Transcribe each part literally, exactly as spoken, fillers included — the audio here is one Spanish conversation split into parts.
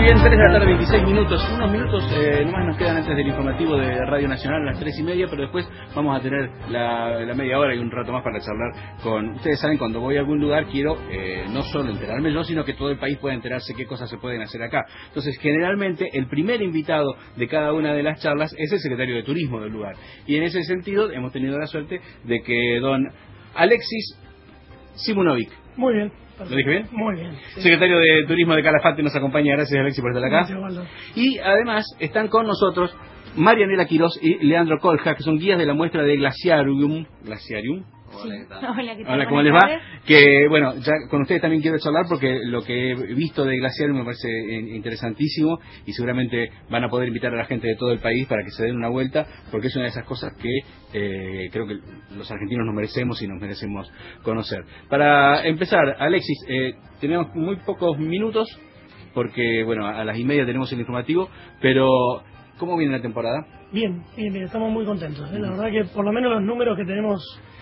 bien, tres de la tarde, veintiséis minutos. Unos minutos eh, nomás nos quedan antes del informativo de Radio Nacional a las tres y media, pero después vamos a tener la, la media hora y un rato más para charlar con... Ustedes saben, cuando voy a algún lugar quiero eh, no solo enterarme yo, sino que todo el país pueda enterarse qué cosas se pueden hacer acá. Entonces, generalmente, el primer invitado de cada una de las charlas es el secretario de Turismo del lugar. Y en ese sentido, hemos tenido la suerte de que don Alexis Simunovic. Muy bien. ¿Lo dije bien? Muy bien. Sí. Secretario de Turismo de Calafate nos acompaña. Gracias, Alexis, por estar acá. Y además están con nosotros Marianela Quirós y Leandro Colja, que son guías de la muestra de Glaciarium. Glaciarium. Sí. Hola, ¿qué tal? Hola, ¿qué tal? Hola, ¿cómo les va? Que, bueno, ya con ustedes también quiero charlar porque lo que he visto de Glaciarium me parece interesantísimo y seguramente van a poder invitar a la gente de todo el país para que se den una vuelta, porque es una de esas cosas que eh, creo que los argentinos nos merecemos y nos merecemos conocer. Para empezar, Alexis, eh, tenemos muy pocos minutos porque, bueno, a las y media tenemos el informativo, pero ¿cómo viene la temporada? Bien, bien, bien, estamos muy contentos. ¿eh? La verdad que por lo menos los números que tenemos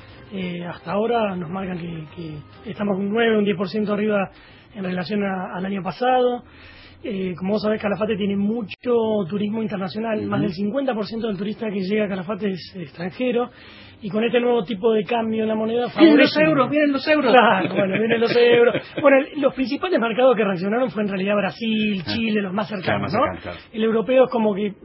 Eh, hasta ahora nos marcan que, que estamos un nueve, un diez por ciento arriba en relación a, al año pasado. Eh, como vos sabés, Calafate tiene mucho turismo internacional, uh-huh. Más del cincuenta por ciento del turista que llega a Calafate es extranjero, y con este nuevo tipo de cambio en la moneda favorece... ¡Vienen los euros! ¡Vienen los euros! Claro, bueno, vienen los euros. Bueno, los principales mercados que reaccionaron fue en realidad Brasil, Chile, los más cercanos, claro, más cercano, ¿no? Claro. El europeo es como que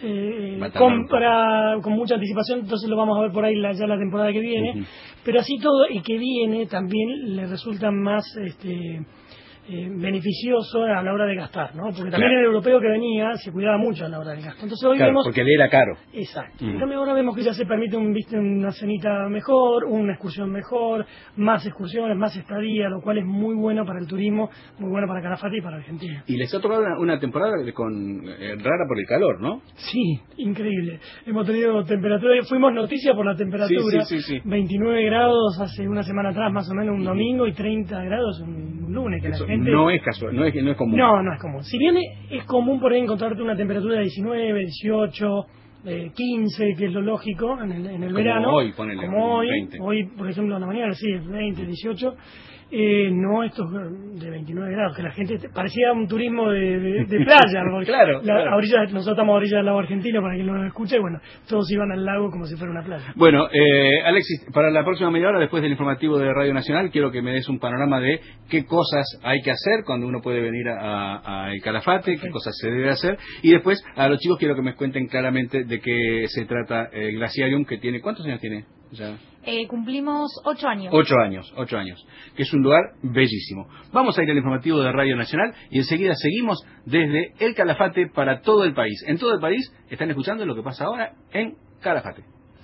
eh, compra con mucha anticipación, entonces lo vamos a ver por ahí la, ya la temporada que viene, uh-huh. Pero así todo, el que viene también le resulta más... este Eh, beneficioso a la hora de gastar, ¿no? Porque también claro. El europeo que venía se cuidaba mucho a la hora del gasto. Entonces hoy claro, vemos... porque le era caro. Exacto. Mm. En cambio ahora vemos que ya se permite un, ¿viste? Una cenita mejor, una excursión mejor, más excursiones, más estadía, lo cual es muy bueno para el turismo, muy bueno para Calafate y para Argentina. Y les ha tocado una, una temporada con eh, rara por el calor, ¿no? Sí, increíble. Hemos tenido temperatura, fuimos noticia por la temperatura, sí, sí, sí, sí. veintinueve grados hace una semana atrás más o menos un domingo y treinta grados un, un lunes, que Eso la gente... No es casual, no es, no es común. No, no es común. Si bien es común por ahí encontrarte una temperatura de diecinueve, dieciocho, eh, quince, que es lo lógico en el, en el como verano. Hoy, ponele, como hoy, veinte. Hoy, por ejemplo, en la mañana sí es veinte, dieciocho. Eh, no estos de veintinueve grados, que la gente parecía un turismo de, de, de playa, porque claro, la, claro. A orillas, nosotros estamos a orillas del lago argentino, para quien no nos escuche, bueno, todos iban al lago como si fuera una playa. Bueno, eh, Alexis, para la próxima media hora, después del informativo de Radio Nacional, quiero que me des un panorama de qué cosas hay que hacer cuando uno puede venir a, a El Calafate, okay. Qué cosas se debe hacer, y después a los chicos quiero que me cuenten claramente de qué se trata el Glaciarium, que tiene, ¿cuántos años tiene? Ya. Eh, cumplimos ocho años. Ocho años, ocho años, que es un lugar bellísimo. Vamos a ir al informativo de Radio Nacional y enseguida seguimos desde El Calafate para todo el país. En todo el país están escuchando lo que pasa ahora en Calafate.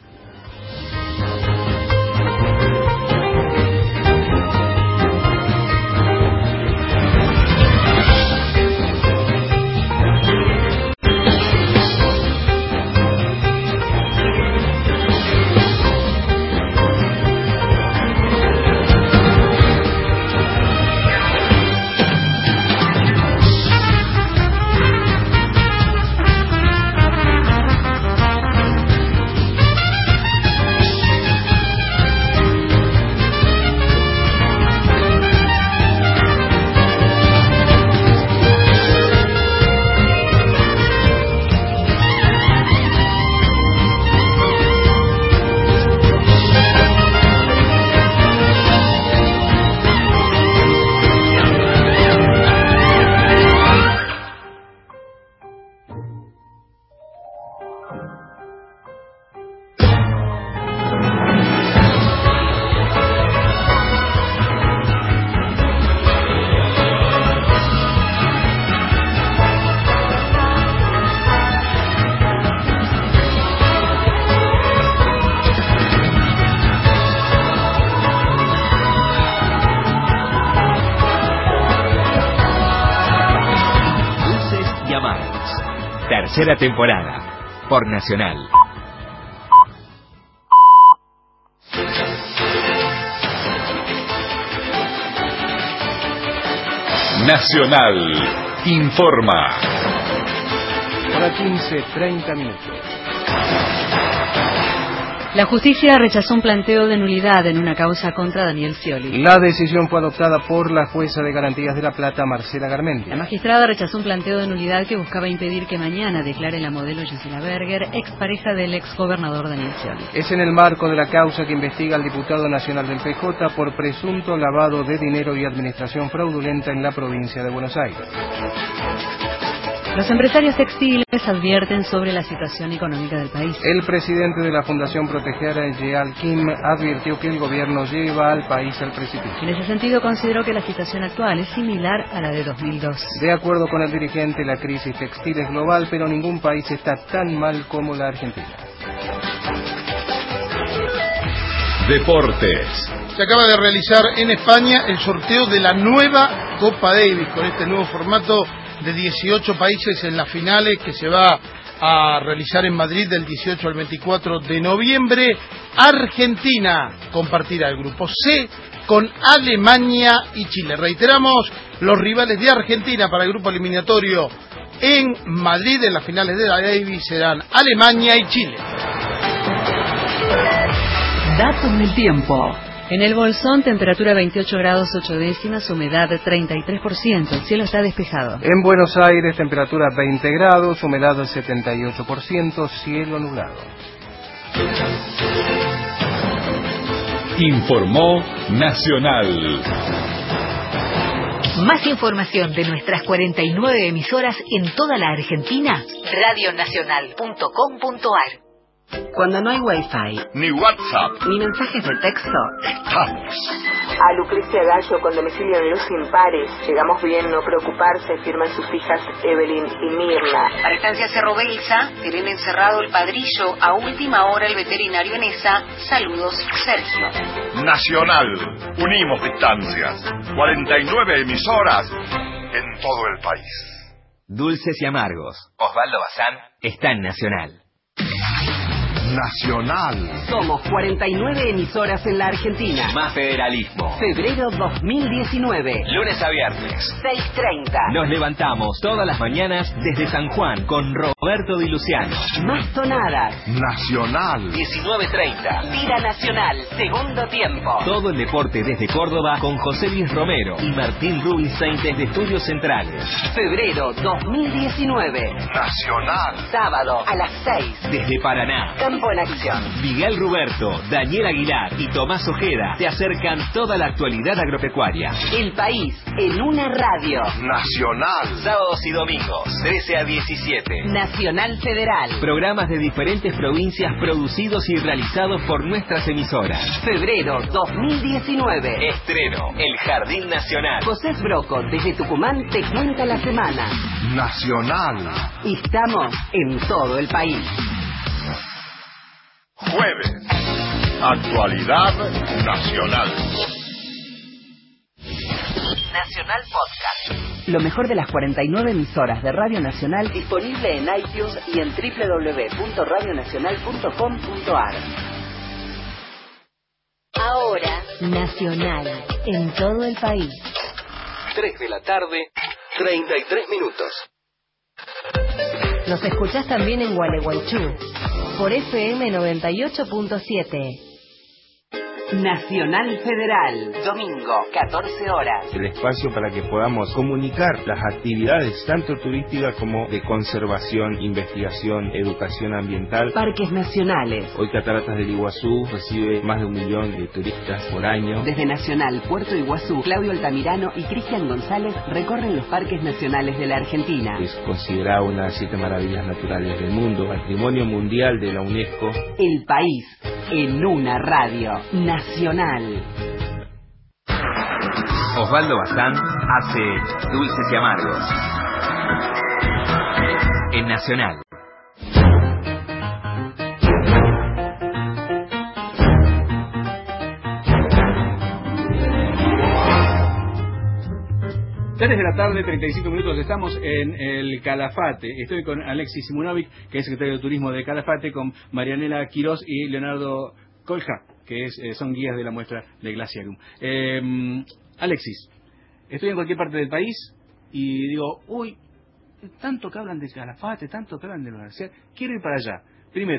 Tercera temporada por Nacional. Nacional informa. Hora quince, treinta minutos. La justicia rechazó un planteo de nulidad en una causa contra Daniel Scioli. La decisión fue adoptada por la jueza de Garantías de La Plata, Marcela Garmendia. La magistrada rechazó un planteo de nulidad que buscaba impedir que mañana declare la modelo Gisela Berger, expareja del exgobernador Daniel Scioli. Es en el marco de la causa que investiga al diputado nacional del P J por presunto lavado de dinero y administración fraudulenta en la provincia de Buenos Aires. Los empresarios textiles advierten sobre la situación económica del país. El presidente de la Fundación Proteger, Yeal Kim, advirtió que el gobierno lleva al país al precipicio. En ese sentido, consideró que la situación actual es similar a la de dos mil dos. De acuerdo con el dirigente, la crisis textil es global, pero ningún país está tan mal como la Argentina. Deportes. Se acaba de realizar en España el sorteo de la nueva Copa Davis, con este nuevo formato de dieciocho países en las finales que se va a realizar en Madrid del dieciocho al veinticuatro de noviembre. Argentina compartirá el grupo C con Alemania y Chile. Reiteramos, los rivales de Argentina para el grupo eliminatorio en Madrid en las finales de la Davis serán Alemania y Chile. Datos del tiempo. En el Bolsón, temperatura veintiocho grados ocho décimas, humedad treinta y tres por ciento, el cielo está despejado. En Buenos Aires, temperatura veinte grados, humedad setenta y ocho por ciento, cielo nublado. Informó Nacional. Más información de nuestras cuarenta y nueve emisoras en toda la Argentina, radionacional punto com punto ar. Cuando no hay wifi, Ni WhatsApp, ni mensajes de texto, estamos. A Lucrecia Gallo con domicilio en Luz Impares. Llegamos bien, no preocuparse, firman sus hijas Evelyn y Mirna. Para Estancia Cerro Belsa, tienen encerrado el padrillo, a última hora el veterinario en esa. Saludos, Sergio. Nacional. Unimos distancias. cuarenta y nueve emisoras en todo el país. Dulces y amargos. Osvaldo Bazán está en Nacional. Nacional. Somos cuarenta y nueve emisoras en la Argentina. Más federalismo. Febrero dos mil diecinueve. Lunes a viernes. seis treinta. Nos levantamos todas las mañanas desde San Juan con Roberto Di Luciano. Más tonadas. Nacional. diecinueve treinta. Tira Nacional, segundo tiempo. Todo el deporte desde Córdoba con José Luis Romero y Martín Rubinstein desde Estudios Centrales. Febrero dos mil diecinueve. Nacional. Sábado a las seis. Desde Paraná. Campo en acción. Miguel Ruberto, Daniel Aguilar y Tomás Ojeda te acercan toda la actualidad agropecuaria. El país en una radio. Nacional. Sábados y domingos, trece a diecisiete. Nacional Federal. Programas de diferentes provincias producidos y realizados por nuestras emisoras. Febrero dos mil diecinueve. Estreno, El Jardín Nacional. José Broco, desde Tucumán, te cuenta la semana. Nacional. Estamos en todo el país. Jueves. Actualidad nacional. Nacional Podcast. Lo mejor de las cuarenta y nueve emisoras de Radio Nacional disponible en iTunes y en doble u doble u doble u punto radio nacional punto com punto ar. Ahora, Nacional, en todo el país. tres de la tarde, treinta y tres minutos. Nos escuchás también en Gualeguaychú, por F M noventa y ocho punto siete. Nacional Federal, domingo, catorce horas. El espacio para que podamos comunicar las actividades tanto turísticas como de conservación, investigación, educación ambiental. Parques nacionales. Hoy Cataratas del Iguazú recibe más de un millón de turistas por año. Desde Nacional Puerto Iguazú, Claudio Altamirano y Cristian González recorren los parques nacionales de la Argentina. Es considerado una de las siete maravillas naturales del mundo, Patrimonio Mundial de la UNESCO. El país en una radio nacional. Osvaldo Bazán hace Dulces y Amargos en Nacional. tres de la tarde, treinta y cinco minutos, estamos en el Calafate. Estoy con Alexis Simunovic, que es secretario de Turismo de Calafate, con Marianela Quirós y Leonardo Colja, que es, eh, son guías de la muestra de Glaciarum. Eh, Alexis, estoy en cualquier parte del país y digo, uy, tanto que hablan de Calafate, tanto que hablan de la universidad, quiero ir para allá. Primero,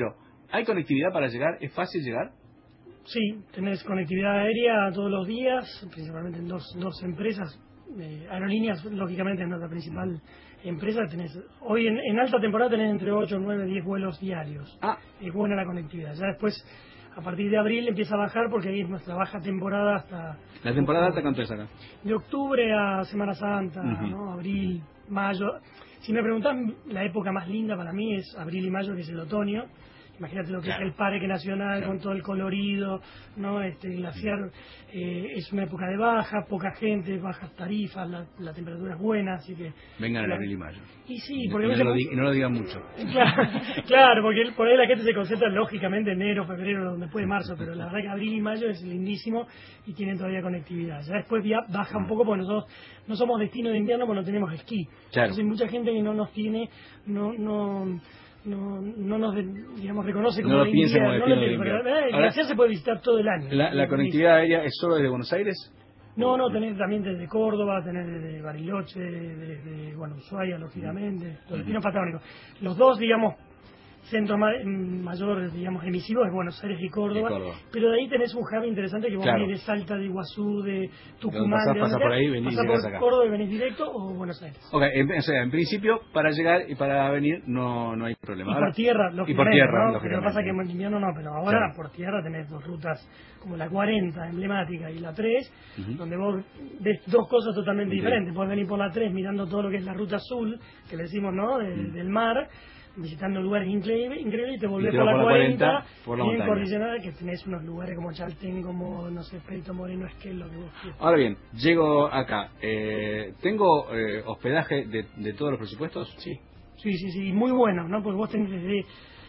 ¿Hay conectividad para llegar? ¿Es fácil llegar? Sí, tenés conectividad aérea todos los días, principalmente en dos, dos empresas. Eh, aerolíneas, lógicamente, es nuestra principal empresa. Tenés, hoy en, en alta temporada tenés entre ocho, nueve, diez vuelos diarios. Ah. Es buena la conectividad. Ya después, a partir de abril, empieza a bajar porque ahí es nuestra baja temporada hasta... ¿La temporada alta cuánto es acá? De octubre a Semana Santa, Uh-huh. ¿no? Abril, mayo. Si me preguntan, la época más linda para mí es abril y mayo, que es el otoño. Imagínate lo que claro. es el Parque Nacional, claro. con todo el colorido, ¿no? Este glaciar eh, es una época de baja, poca gente, bajas tarifas, la, la temperatura es buena, así que... Vengan en abril y mayo. Y sí, porque... Y no, lo, di, no lo digan mucho. Claro, claro, porque por ahí la gente se concentra lógicamente en enero, febrero, donde puede marzo, pero la verdad que abril y mayo es lindísimo y tienen todavía conectividad. Ya después ya baja un poco porque nosotros no somos destino de invierno porque no tenemos esquí. Claro. Entonces hay mucha gente que no nos tiene, no... no no no nos digamos reconoce como no de piensa invierno, como no de pero, invierno. eh, el glaciar se puede visitar todo el año. ¿La, la conectividad aérea es solo desde Buenos Aires? No, no, tenés también desde Córdoba, tenés desde Bariloche, desde, bueno, Ushuaia, lógicamente, los destinos patagónicos. Los dos, digamos, centros ma mayores, digamos, emisivos es Buenos Aires y Córdoba, y Córdoba, pero de ahí tenés un hub interesante que vos claro. venís de Salta, de Iguazú, de Tucumán, pasás, de pasás por ahí, venís pasás por acá. Córdoba y venís directo o Buenos Aires. Ok, en, o sea, en principio, para llegar y para venir no, no hay problema. Y ahora, por tierra, lógicamente, y por tierra, ¿no? lógicamente. Lo que pasa es que en invierno no, pero ahora claro. por tierra tenés dos rutas como la cuarenta emblemática y la tres, uh-huh. donde vos ves dos cosas totalmente okay. diferentes. Podés venir por la tres mirando todo lo que es la ruta azul, que le decimos, ¿no?, de, uh-huh. del mar, visitando lugares increíbles, increíbles y te volvés y te por, la por la cuarenta, por la bien coordinada, que tenés unos lugares como Chaltén, como, no sé, Perito Moreno, es que es lo que vos quieres. Ahora bien, llego acá, eh, ¿tengo eh, hospedaje de, de todos los presupuestos? Sí, sí, sí, sí, muy bueno, ¿no? Porque vos tenés desde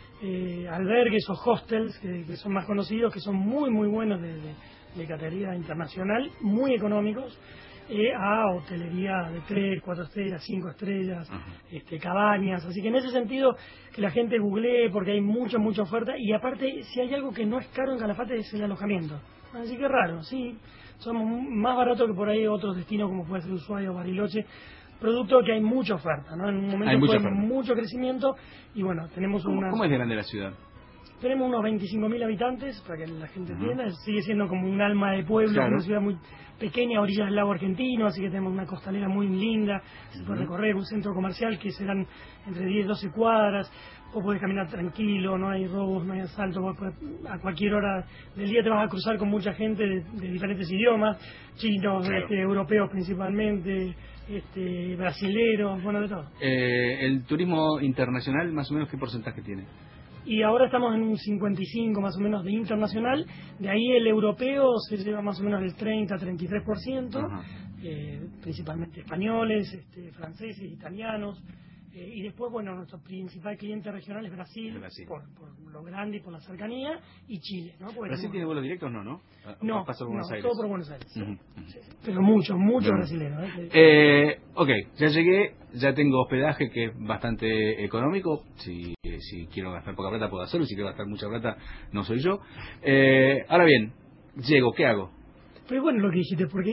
eh, albergues o hostels, que, que son más conocidos, que son muy, muy buenos de, de, de categoría internacional, muy económicos, Eh, a hotelería de tres, cuatro estrellas, cinco estrellas, uh-huh. este, cabañas, así que en ese sentido que la gente googlee porque hay mucha, mucha oferta y aparte si hay algo que no es caro en Calafate es el alojamiento, así que raro, sí, somos más baratos que por ahí otros destinos como puede ser Ushuaia o Bariloche, producto que hay mucha oferta, ¿no? En un momento fue mucho crecimiento y bueno, tenemos ¿Cómo, una... ¿Cómo es de grande la ciudad? Tenemos unos veinticinco mil habitantes, para que la gente entienda, uh-huh. sigue siendo como un alma de pueblo, claro. una ciudad muy pequeña a orillas del lago argentino, así que tenemos una costanera muy linda, se puede uh-huh. recorrer un centro comercial que serán entre diez, doce cuadras, vos podés caminar tranquilo, no hay robos, no hay asaltos, vos podés, a cualquier hora del día te vas a cruzar con mucha gente de, de diferentes idiomas, chinos, claro. este, europeos principalmente, este, brasileros, bueno, de todo. Eh, ¿El turismo internacional más o menos qué porcentaje tiene? Y ahora estamos en un cincuenta y cinco más o menos de internacional, de ahí el europeo se lleva más o menos el treinta a treinta y tres por ciento, eh, principalmente españoles, este, franceses, italianos, eh, y después, bueno, nuestro principal cliente regional es Brasil, Brasil. Por, por lo grande y por la cercanía, y Chile, ¿no? Porque ¿Brasil tiene vuelos directos? No, ¿no? No, pasa por no Buenos Aires. todo por Buenos Aires. Uh-huh. Sí, sí. Pero muchos, muchos uh-huh. brasileños. ¿eh? Eh, ok, ya llegué, ya tengo hospedaje que es bastante económico. Si, si quiero gastar poca plata puedo hacerlo, si quiero gastar mucha plata no soy yo. Eh, ahora bien, llego, ¿qué hago? Pero bueno lo que dijiste, porque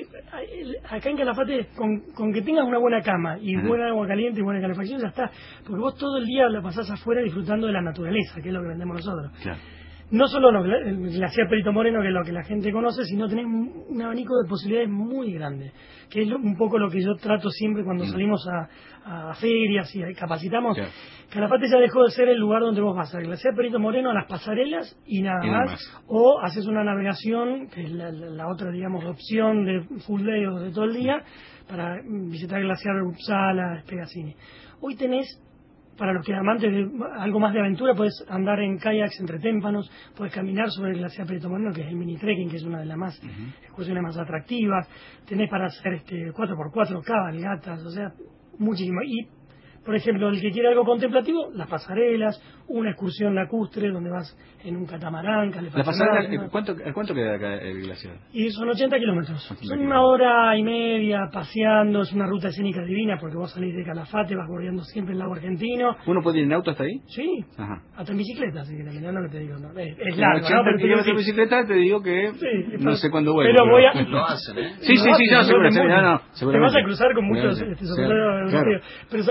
acá en Calafate, con, con que tengas una buena cama y uh-huh. buena agua caliente y buena calefacción, ya está. Porque vos todo el día la pasás afuera disfrutando de la naturaleza, que es lo que vendemos nosotros. Claro. No solo los, el glaciar Perito Moreno, que es lo que la gente conoce, sino tenés un abanico de posibilidades muy grande, que es lo, un poco lo que yo trato siempre cuando mm. salimos a, a ferias y capacitamos. Yeah. Calafate ya dejó de ser el lugar donde vos vas al glaciar Perito Moreno, a las pasarelas y nada, y nada más, más, o haces una navegación, que es la, la, la otra, digamos, opción de full day o de todo el día, para visitar el glaciar Uppsala, Spegazzini. Hoy tenés, para los que amantes de algo más de aventura, puedes andar en kayaks entre témpanos, puedes caminar sobre el glaciar Perito Moreno, que es el mini trekking, que es una de las más uh-huh. excursiones más atractivas, tenés para hacer este cuatro por cuatro, cabalgatas, o sea, muchísimo. Y, por ejemplo, el que quiere algo contemplativo, las pasarelas, una excursión lacustre donde vas en un catamarán, ¿La pasarela, ¿cuánto, ¿cuánto queda acá el glaciar? Y son ochenta kilómetros. Son una hora y media paseando, es una ruta escénica divina porque vos salís de Calafate, vas bordeando siempre el lago argentino. ¿Uno puede ir en auto hasta ahí? Sí, ajá. Hasta en bicicleta, así que no lo que te digo. No. Es, es largo, ¿no? Pero kilómetros en bicicleta te digo que sí, no sé cuándo vuelvo. Pero voy a... Lo hacen, ¿eh? Sí, sí, sí, no, seguro, te vas a cruzar con muchos este, europeos. Pero ¿sabes por qué lo digo?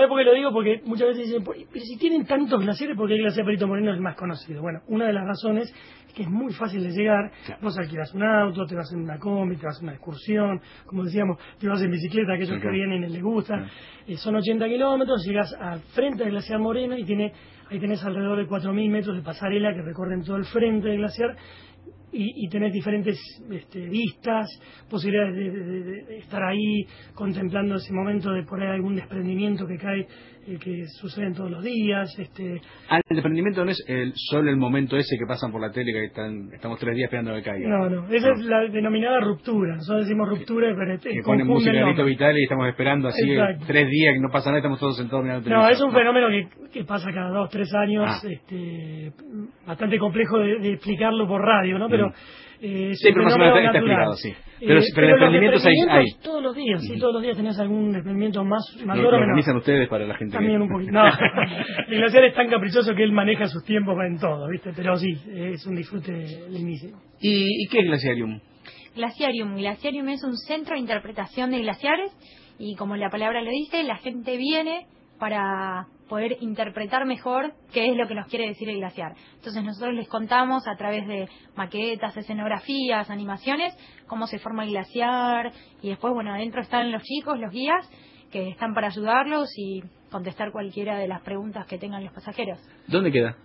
digo porque muchas veces dicen, pero si tienen tantos glaciares, ¿por qué el glaciar Perito Moreno es el más conocido? Bueno, una de las razones es que es muy fácil de llegar. Claro. Vos alquilas un auto, te vas en una combi, te vas en una excursión, como decíamos, te vas en bicicleta, aquellos claro. que vienen les gusta. Claro. Eh, son ochenta kilómetros, llegas al frente del glaciar Moreno y tiene ahí tenés alrededor de cuatro mil metros de pasarela que recorren todo el frente del glaciar. Y, y tenés diferentes este, vistas, posibilidades de, de, de, de estar ahí contemplando ese momento de por ahí algún desprendimiento que cae, eh, que sucede todos los días. Este... Ah, el desprendimiento no es el, solo el momento ese que pasan por la tele, que están, estamos tres días esperando que caiga. No, no, esa no. es la denominada ruptura. Nosotros decimos ruptura, que, pero que ponen música de Nito Vitale y estamos esperando así tres días que no pasa nada, estamos todos sentados mirando televisión. No, es un fenómeno que, que pasa cada dos, tres años, ah. este, bastante complejo de, de explicarlo por radio, ¿no? Pero Eh, sí, pero más o menos está explicado, sí. Pero, eh, pero, pero desprendimientos hay, hay. Todos los días, sí, todos los días tenés algún desprendimiento más mayor o menor. ¿Lo organizan ustedes para la gente? También que... un poquito. No, el glaciar es tan caprichoso que él maneja sus tiempos en todo, ¿viste? Pero sí, es un disfrute lindísimo. ¿Y, ¿Y qué es Glaciarium? Glaciarium. Glaciarium es un centro de interpretación de glaciares y como la palabra lo dice, la gente viene para poder interpretar mejor qué es lo que nos quiere decir el glaciar. Entonces nosotros les contamos a través de maquetas, escenografías, animaciones, cómo se forma el glaciar y después, bueno, adentro están los chicos, los guías, que están para ayudarlos y contestar cualquiera de las preguntas que tengan los pasajeros. ¿Dónde queda?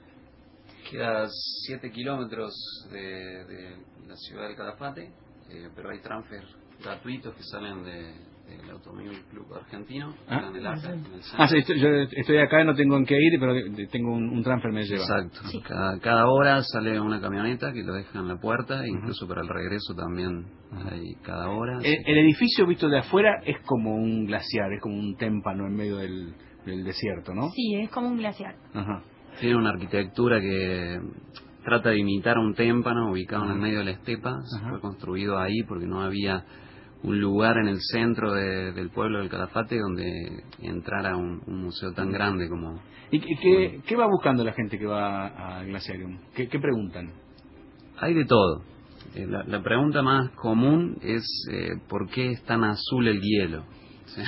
Queda siete kilómetros de, de la ciudad del Calafate, eh, pero hay transfer gratuitos que salen de... el Automóvil Club Argentino, ah, en el ACA, en el ah sí, estoy, yo estoy acá, no tengo en qué ir, pero tengo un, un transfer me lleva. Exacto, sí. cada, cada hora sale una camioneta que lo deja en la puerta, uh-huh. incluso para el regreso también hay cada hora. El, el edificio visto de afuera es como un glaciar, es como un témpano en medio del, del desierto, ¿no? Sí, es como un glaciar. Ajá. Tiene una arquitectura que trata de imitar un témpano ubicado uh-huh. en el medio de la estepa, uh-huh. fue construido ahí porque no había un lugar en el centro de, del pueblo del Calafate donde entrara un, un museo tan grande como... ¿Y qué, como... qué va buscando la gente que va a Glaciarium? ¿Qué, qué preguntan? Hay de todo. Eh, la, la pregunta más común es eh, ¿por qué es tan azul el hielo? ¿Sí?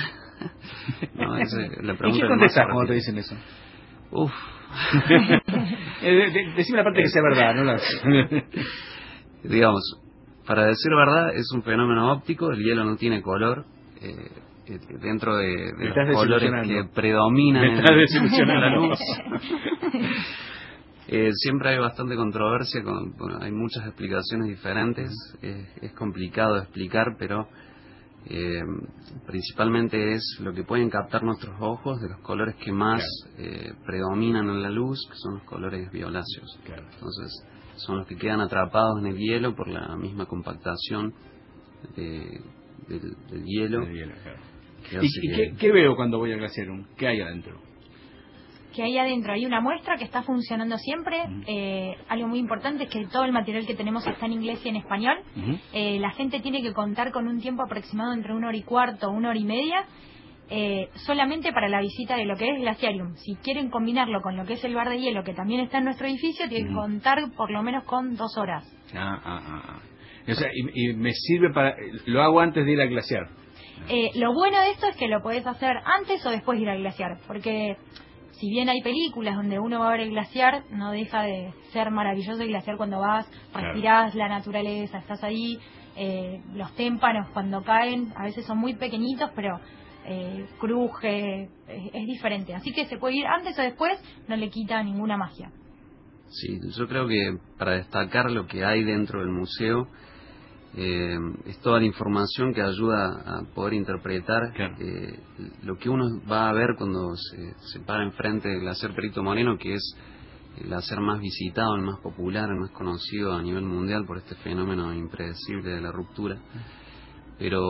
No, es, la pregunta ¿Y qué contestas cuando te dicen eso? Uf. Decime la parte que sea verdad, ¿no? La... Digamos... Para decir verdad, es un fenómeno óptico, el hielo no tiene color, eh, eh, dentro de, de los colores que predominan en la luz. eh, siempre hay bastante controversia, con, bueno, hay muchas explicaciones diferentes, eh, es complicado de explicar, pero eh, principalmente es lo que pueden captar nuestros ojos de los colores que más claro. eh, predominan en la luz, que son los colores violáceos. Claro. Entonces, son los que quedan atrapados en el hielo por la misma compactación de, del, del hielo. El hielo claro. ¿Y, y que... ¿qué, qué veo cuando voy al Glaciarium? ¿Qué hay adentro? Que hay adentro hay una muestra que está funcionando siempre. Uh-huh. eh, algo muy importante es que todo el material que tenemos está en inglés y en español. Uh-huh. eh, la gente tiene que contar con un tiempo aproximado entre una hora y cuarto o una hora y media. Eh, solamente para la visita de lo que es Glaciarium. Si quieren combinarlo con lo que es el bar de hielo, que también está en nuestro edificio, tienen que contar por lo menos con dos horas. Ah, ah, ah. O sea, y, y me sirve para... Lo hago antes de ir al glaciar. Eh, lo bueno de esto es que lo podés hacer antes o después de ir al glaciar, porque si bien hay películas donde uno va a ver el glaciar, no deja de ser maravilloso el glaciar cuando vas, respirás claro. la naturaleza, estás ahí, eh, los témpanos cuando caen, a veces son muy pequeñitos, pero... Eh, cruje, es, es diferente, así que se puede ir antes o después, no le quita ninguna magia. Sí, yo creo que para destacar lo que hay dentro del museo eh, es toda la información que ayuda a poder interpretar claro. eh, lo que uno va a ver cuando se, se para enfrente del glaciar Perito Moreno, que es el glaciar más visitado, el más popular, el más conocido a nivel mundial por este fenómeno impredecible de la ruptura, pero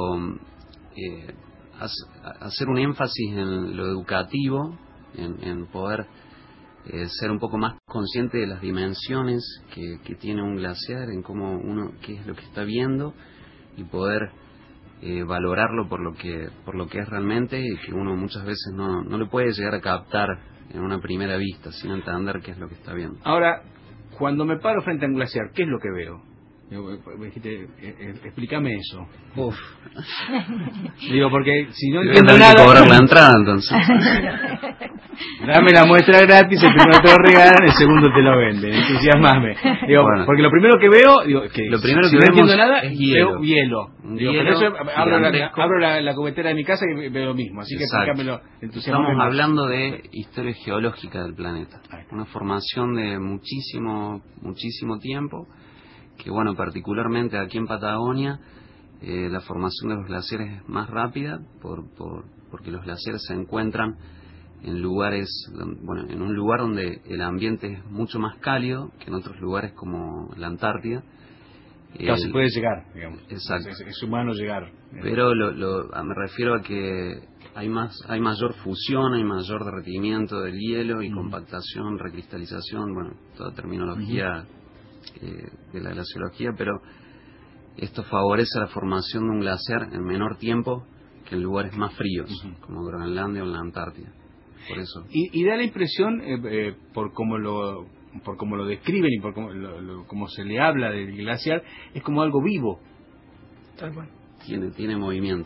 eh, hacer un énfasis en lo educativo, en, en poder eh, ser un poco más consciente de las dimensiones que, que tiene un glaciar, en cómo uno, qué es lo que está viendo y poder eh, valorarlo por lo que por lo que es realmente y que uno muchas veces no, no le puede llegar a captar en una primera vista sin entender qué es lo que está viendo. Ahora, cuando me paro frente a un glaciar, ¿qué es lo que veo? Me dijiste, explícame eso. Uf. Digo, porque si no entiendo nada... que cobrar la entrada, entonces. Dame la muestra gratis, el primero te lo regalan, el segundo te lo venden. Entusiasmame. Digo, bueno, porque lo primero que veo, digo, que lo primero si que no entiendo nada, es hielo. veo hielo. Digo, hielo pero eso abro, la, abro la, la cubetera de mi casa y veo lo mismo. Así que explícamelo. Estamos hablando de historia geológica del planeta. Una formación de muchísimo, muchísimo tiempo, que bueno, particularmente aquí en Patagonia, eh, la formación de los glaciares es más rápida, por, por, porque los glaciares se encuentran en lugares, bueno, en un lugar donde el ambiente es mucho más cálido que en otros lugares como la Antártida. Claro, se puede llegar, digamos. Exacto. Es, es humano llegar. Pero lo, lo, me refiero a que hay más, hay mayor fusión, hay mayor derretimiento del hielo y uh-huh. compactación, recristalización, bueno, toda terminología uh-huh. eh, de la glaciología, pero esto favorece la formación de un glaciar en menor tiempo que en lugares más fríos, uh-huh. como Groenlandia o la Antártida. Por eso. Y, y da la impresión, eh, eh, por cómo lo por cómo lo describen y por cómo, lo, lo, cómo se le habla del glaciar, es como algo vivo. Tal cual. Tiene, tiene movimiento.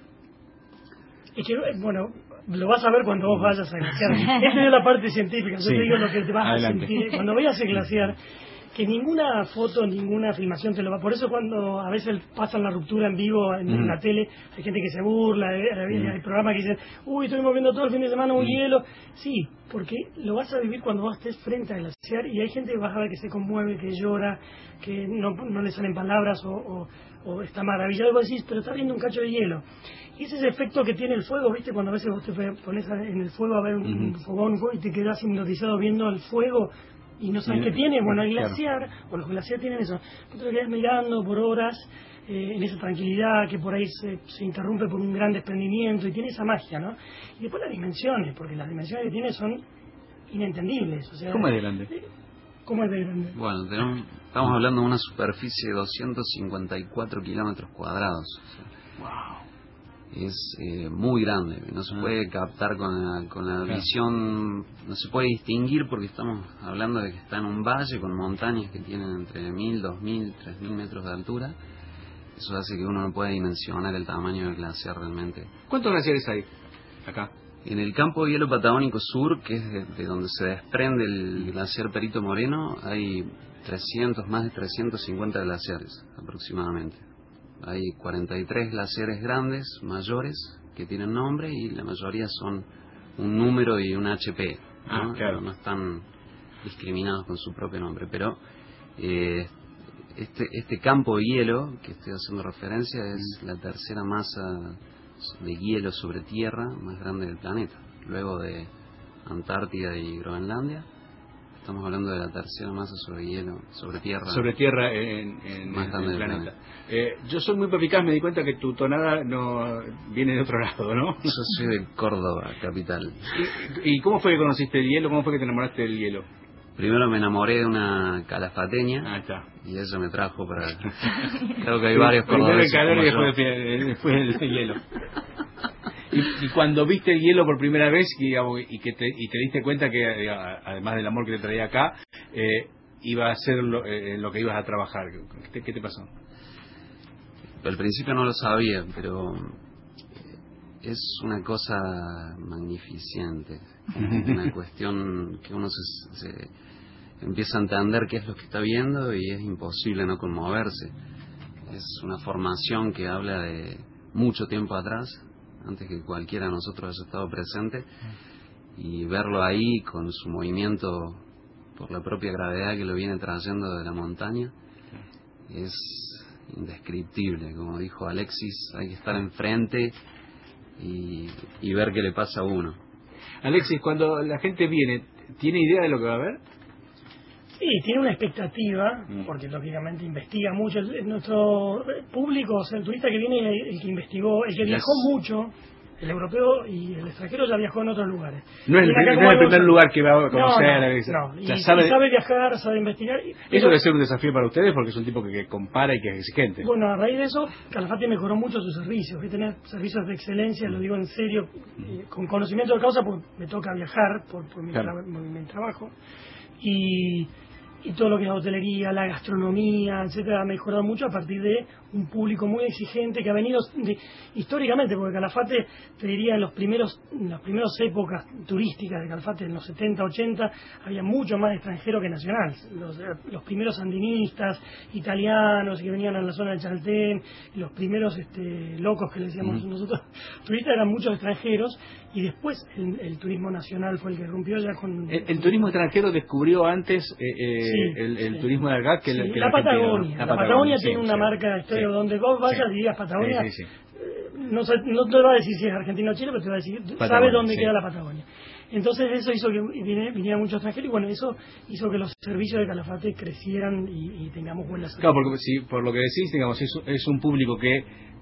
Es que, bueno, lo vas a ver cuando vos vayas a glaciar. Esta es la parte científica, yo sí. te digo lo que te vas Adelante. a sentir. Cuando vayas a glaciar, que ninguna foto, ninguna filmación te lo va. Por eso cuando a veces pasan la ruptura en vivo en, mm. en la tele, hay gente que se burla, hay, mm. hay programas que dicen, uy, estuvimos viendo todo el fin de semana un mm. hielo. Sí, porque lo vas a vivir cuando vos estés frente al glaciar y hay gente que vas a ver que se conmueve, que llora, que no, no le salen palabras o, o, o está maravillado y vos decís, pero está viendo un cacho de hielo. Y ese es el efecto que tiene el fuego, ¿viste? Cuando a veces vos te pones en el fuego a ver un, mm. un fogón y te quedás hipnotizado viendo el fuego y no sabes qué tiene. Bueno, el glaciar, claro. o los glaciares tienen eso. Tú te quedas mirando por horas eh, en esa tranquilidad que por ahí se, se interrumpe por un gran desprendimiento y tiene esa magia, ¿no? Y después las dimensiones, porque las dimensiones que tiene son inentendibles. O sea, ¿cómo es de grande? ¿Cómo es de grande? Bueno, tenemos, estamos hablando de una superficie de doscientos cincuenta y cuatro kilómetros cuadrados. O sea, wow. Es eh, muy grande, no se puede captar con la, con la visión, no se puede distinguir porque estamos hablando de que está en un valle con montañas que tienen entre mil, dos mil, tres mil metros de altura. Eso hace que uno no pueda dimensionar el tamaño del glaciar realmente. ¿Cuántos glaciares hay acá? En el campo de hielo patagónico sur, que es de, de donde se desprende el glaciar Perito Moreno, hay trescientos, más de trescientos cincuenta glaciares aproximadamente. Hay cuarenta y tres glaciares grandes, mayores, que tienen nombre y la mayoría son un número y un H P, ¿no? Ah, claro. No están discriminados con su propio nombre, pero eh, este, este campo de hielo que estoy haciendo referencia es la tercera masa de hielo sobre tierra más grande del planeta, luego de Antártida y Groenlandia. Estamos hablando de la tercera masa sobre hielo, sobre tierra. Sobre tierra en, en, más grande en el planeta. planeta. Eh, yo soy muy perspicaz, me di cuenta que tu tonada no viene de otro lado, ¿no? Yo soy de Córdoba, capital. ¿Y, ¿Y cómo fue que conociste el hielo? ¿Cómo fue que te enamoraste del hielo? Primero me enamoré de una calafateña. Ah, está. Y ella me trajo para... Creo que hay varios cordobeses. Primero el calor y después, después el hielo. Y, y cuando viste el hielo por primera vez y, y que te, y te diste cuenta que además del amor que te traía acá eh, iba a ser lo, eh, lo que ibas a trabajar, ¿qué, qué te pasó? Al principio no lo sabía, pero es una cosa magnificente, una cuestión que uno se, se empieza a entender qué es lo que está viendo y es imposible no conmoverse. Es una formación que habla de mucho tiempo atrás, antes que cualquiera de nosotros haya estado presente, y verlo ahí con su movimiento por la propia gravedad que lo viene trayendo de la montaña es indescriptible. Como dijo Alexis, hay que estar enfrente y, y ver qué le pasa a uno. Alexis, cuando la gente viene, ¿tiene idea de lo que va a ver? Sí, tiene una expectativa, porque lógicamente investiga mucho. El, nuestro público, o sea, el turista que viene, el que investigó, el que viajó mucho, el europeo y el extranjero ya viajó en otros lugares. No es el, no es el primer lugar que va a conocer. No, no, no. Y, sabe, y sabe viajar, sabe investigar. Eso pero, debe ser un desafío para ustedes porque es un tipo que, que compara y que es exigente. Bueno, a raíz de eso, Calafate mejoró mucho sus servicios. Que tener servicios de excelencia, lo digo en serio, eh, con conocimiento de causa, porque me toca viajar por, por, mi, claro. tra por mi trabajo. Y y todo lo que es la hotelería, la gastronomía, etcétera, ha mejorado mucho a partir de un público muy exigente que ha venido de, históricamente, porque Calafate, te diría, en los primeros, en las primeras épocas turísticas de Calafate, en los setenta, ochenta, había mucho más extranjero que nacional. Los, los primeros andinistas, italianos que venían a la zona del Chaltén, los primeros este, locos que le decíamos mm. nosotros, turistas, eran muchos extranjeros, y después el, el turismo nacional fue el que rompió ya con... El, el turismo extranjero descubrió antes eh, eh, sí, el, el sí. turismo de acá que, sí, el, que la, la Patagonia. La, la Patagonia, Patagonia tiene sí, una sí, marca histórica, sí, donde vos vayas sí, y digas Patagonia, sí, sí, sí. No, no te va a decir si es Argentina o Chile, pero te va a decir, Patagonia, sabes dónde sí. queda la Patagonia. Entonces eso hizo que vinieran muchos extranjeros, y bueno, eso hizo que los servicios de Calafate crecieran y, y tengamos buenas... Claro, porque si, por lo que decís, digamos, es, es un público que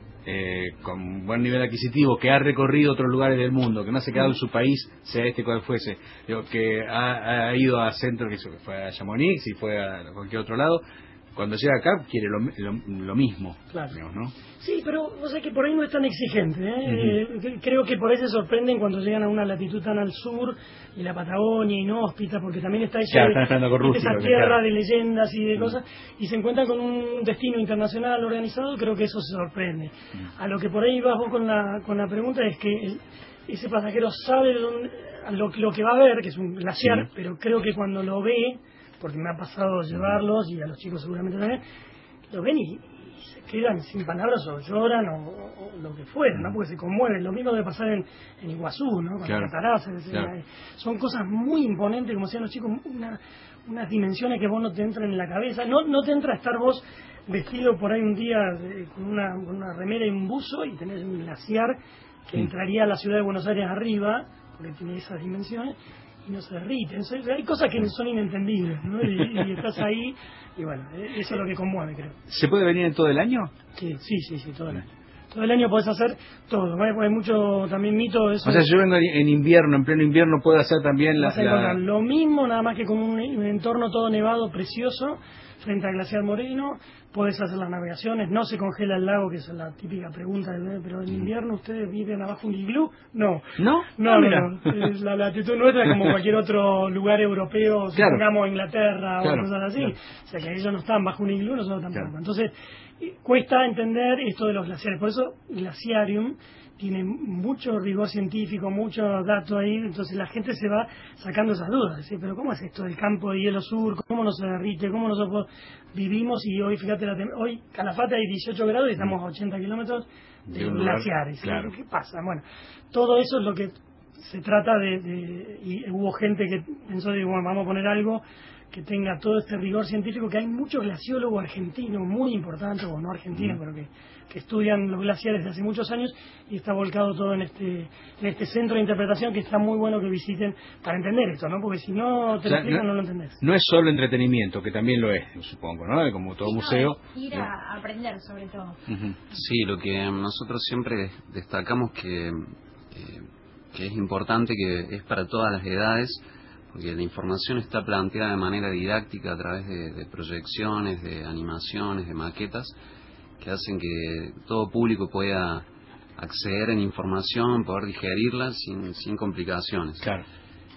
Eh, con buen nivel adquisitivo, que ha recorrido otros lugares del mundo, que no se ha quedado en su país, sea este cual fuese, digo, que ha, ha ido a centros, que fue a Chamonix y fue a cualquier otro lado, cuando llega acá quiere lo, lo, lo mismo, claro. digamos, ¿no? Sí, pero o sea que por ahí no es tan exigente, ¿eh? Uh-huh. eh, creo que por ahí se sorprenden cuando llegan a una latitud tan al sur, y la Patagonia inhóspita, porque también está esa, claro, de, esa tierra claro. de leyendas y de uh-huh. cosas, y se encuentran con un destino internacional organizado. Creo que eso se sorprende. Uh-huh. A lo que por ahí vas vos con la, con la pregunta es que el, ese pasajero sabe dónde, lo, lo que va a ver, que es un glaciar, sí. pero creo que cuando lo ve, porque me ha pasado llevarlos, y a los chicos seguramente también, lo ven y, y se quedan sin palabras, o lloran, o, o, o lo que fuera, ¿no? Porque se conmueven. Lo mismo debe pasar en, en Iguazú, ¿no? Con claro. las cataratas, claro. son cosas muy imponentes, como decían los chicos, una, unas dimensiones que vos no te entran en la cabeza. No, no te entra a estar vos vestido por ahí un día de, con, una, con una remera y un buzo, y tenés un glaciar que sí. entraría a la ciudad de Buenos Aires arriba, porque tiene esas dimensiones, y no se derriten. Hay cosas que son inentendibles, ¿no? Y, y estás ahí, y bueno, eso es lo que conmueve, creo. ¿Se puede venir en todo el año? Sí, sí, sí, sí, todo el año. Todo el año podés hacer todo, ¿no? Hay mucho también mito de eso. O sea, si yo vengo en invierno, en pleno invierno, puedo hacer también la... la... Lo mismo, nada más que con un, un entorno todo nevado, precioso, frente al glaciar Moreno. Podés hacer las navegaciones, no se congela el lago, que es la típica pregunta del, pero en invierno ustedes viven abajo un iglú. No, no, no, no, no. La latitud nuestra es como cualquier otro lugar europeo, claro. supongamos Inglaterra claro. o cosas así, claro. o sea que ellos no están bajo un iglú, nosotros tampoco. Claro. Entonces cuesta entender esto de los glaciares, por eso Glaciarium tiene mucho rigor científico, mucho dato ahí, entonces la gente se va sacando esas dudas, ¿sí? Pero ¿cómo es esto del campo de hielo sur? ¿Cómo no se derrite? ¿Cómo nosotros vivimos? Y hoy, fíjate, la tem- hoy Calafate hay dieciocho grados y estamos a ochenta kilómetros de, de glaciares. Claro. ¿Qué pasa? Bueno, todo eso es lo que se trata de, de y hubo gente que pensó, digo, bueno, vamos a poner algo que tenga todo este rigor científico, que hay muchos glaciólogos argentinos muy importantes, o no argentinos, mm. pero que, que estudian los glaciares desde hace muchos años, y está volcado todo en este en este centro de interpretación, que está muy bueno que visiten para entender esto, ¿no? Porque si no te o sea, lo explican, no, no lo entendés. No es solo entretenimiento, que también lo es, supongo, ¿no? Como todo sí, museo. No, ir a aprender, sobre todo. Uh-huh. Sí, lo que nosotros siempre destacamos que, eh, que es importante, que es para todas las edades, porque la información está planteada de manera didáctica a través de, de proyecciones, de animaciones, de maquetas, que hacen que todo público pueda acceder en información, poder digerirla sin, sin complicaciones. Claro.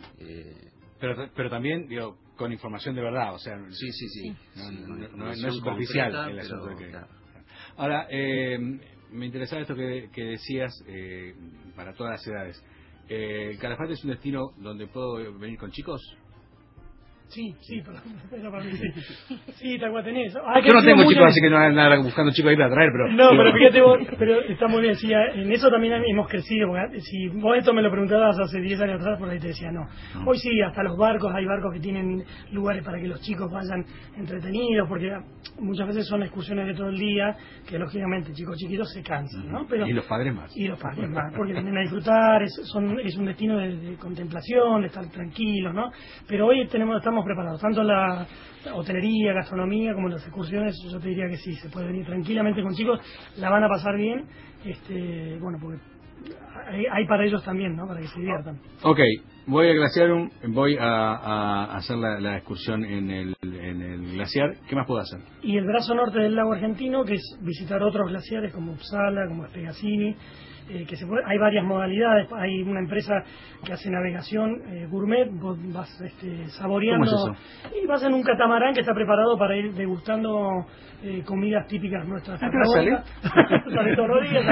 Eh, pero, pero también, digo, con información de verdad, o sea... Sí, sí, sí. No, no, no, no, no es superficial concreta, el asunto. Pero, de que... claro. Ahora, eh, me interesaba esto que, que decías, eh, para todas las edades. Eh, ¿Calafate es un destino donde puedo venir con chicos? Sí, sí, pero, pero para mí sí. Sí, Tacuatenés. Ah, yo no tengo chicos, así que no hay nada buscando chicos ahí para traer, pero... No, pero fíjate vos, pero está muy bien, sí, en eso también hemos crecido, porque si vos esto me lo preguntabas hace diez años atrás, por ahí te decía no. Hoy sí, hasta los barcos, hay barcos que tienen lugares para que los chicos vayan entretenidos, porque muchas veces son excursiones de todo el día, que lógicamente chicos chiquitos se cansan, ¿no? Pero, y los padres más. Y los padres más, porque vienen a disfrutar, es, son, es un destino de, de contemplación, de estar tranquilos, ¿no? Pero hoy tenemos estamos preparados, tanto la hotelería, gastronomía, como las excursiones. Yo te diría que sí, se puede venir tranquilamente con chicos, la van a pasar bien, este, bueno, porque hay, hay para ellos también, ¿no? Para que se diviertan. Ok, voy a Glaciarium, voy a, a hacer la, la excursión en el, en el glaciar, ¿qué más puedo hacer? Y el brazo norte del lago argentino, que es visitar otros glaciares como Uppsala, como Spegazzini, eh, que se puede, hay varias modalidades. Hay una empresa que hace navegación eh, gourmet, vos vas este, saboreando. ¿Cómo es eso? Y vas en un catamarán que está preparado para ir degustando eh, comidas típicas nuestras. ¿A qué hora sale? Sale todos los días.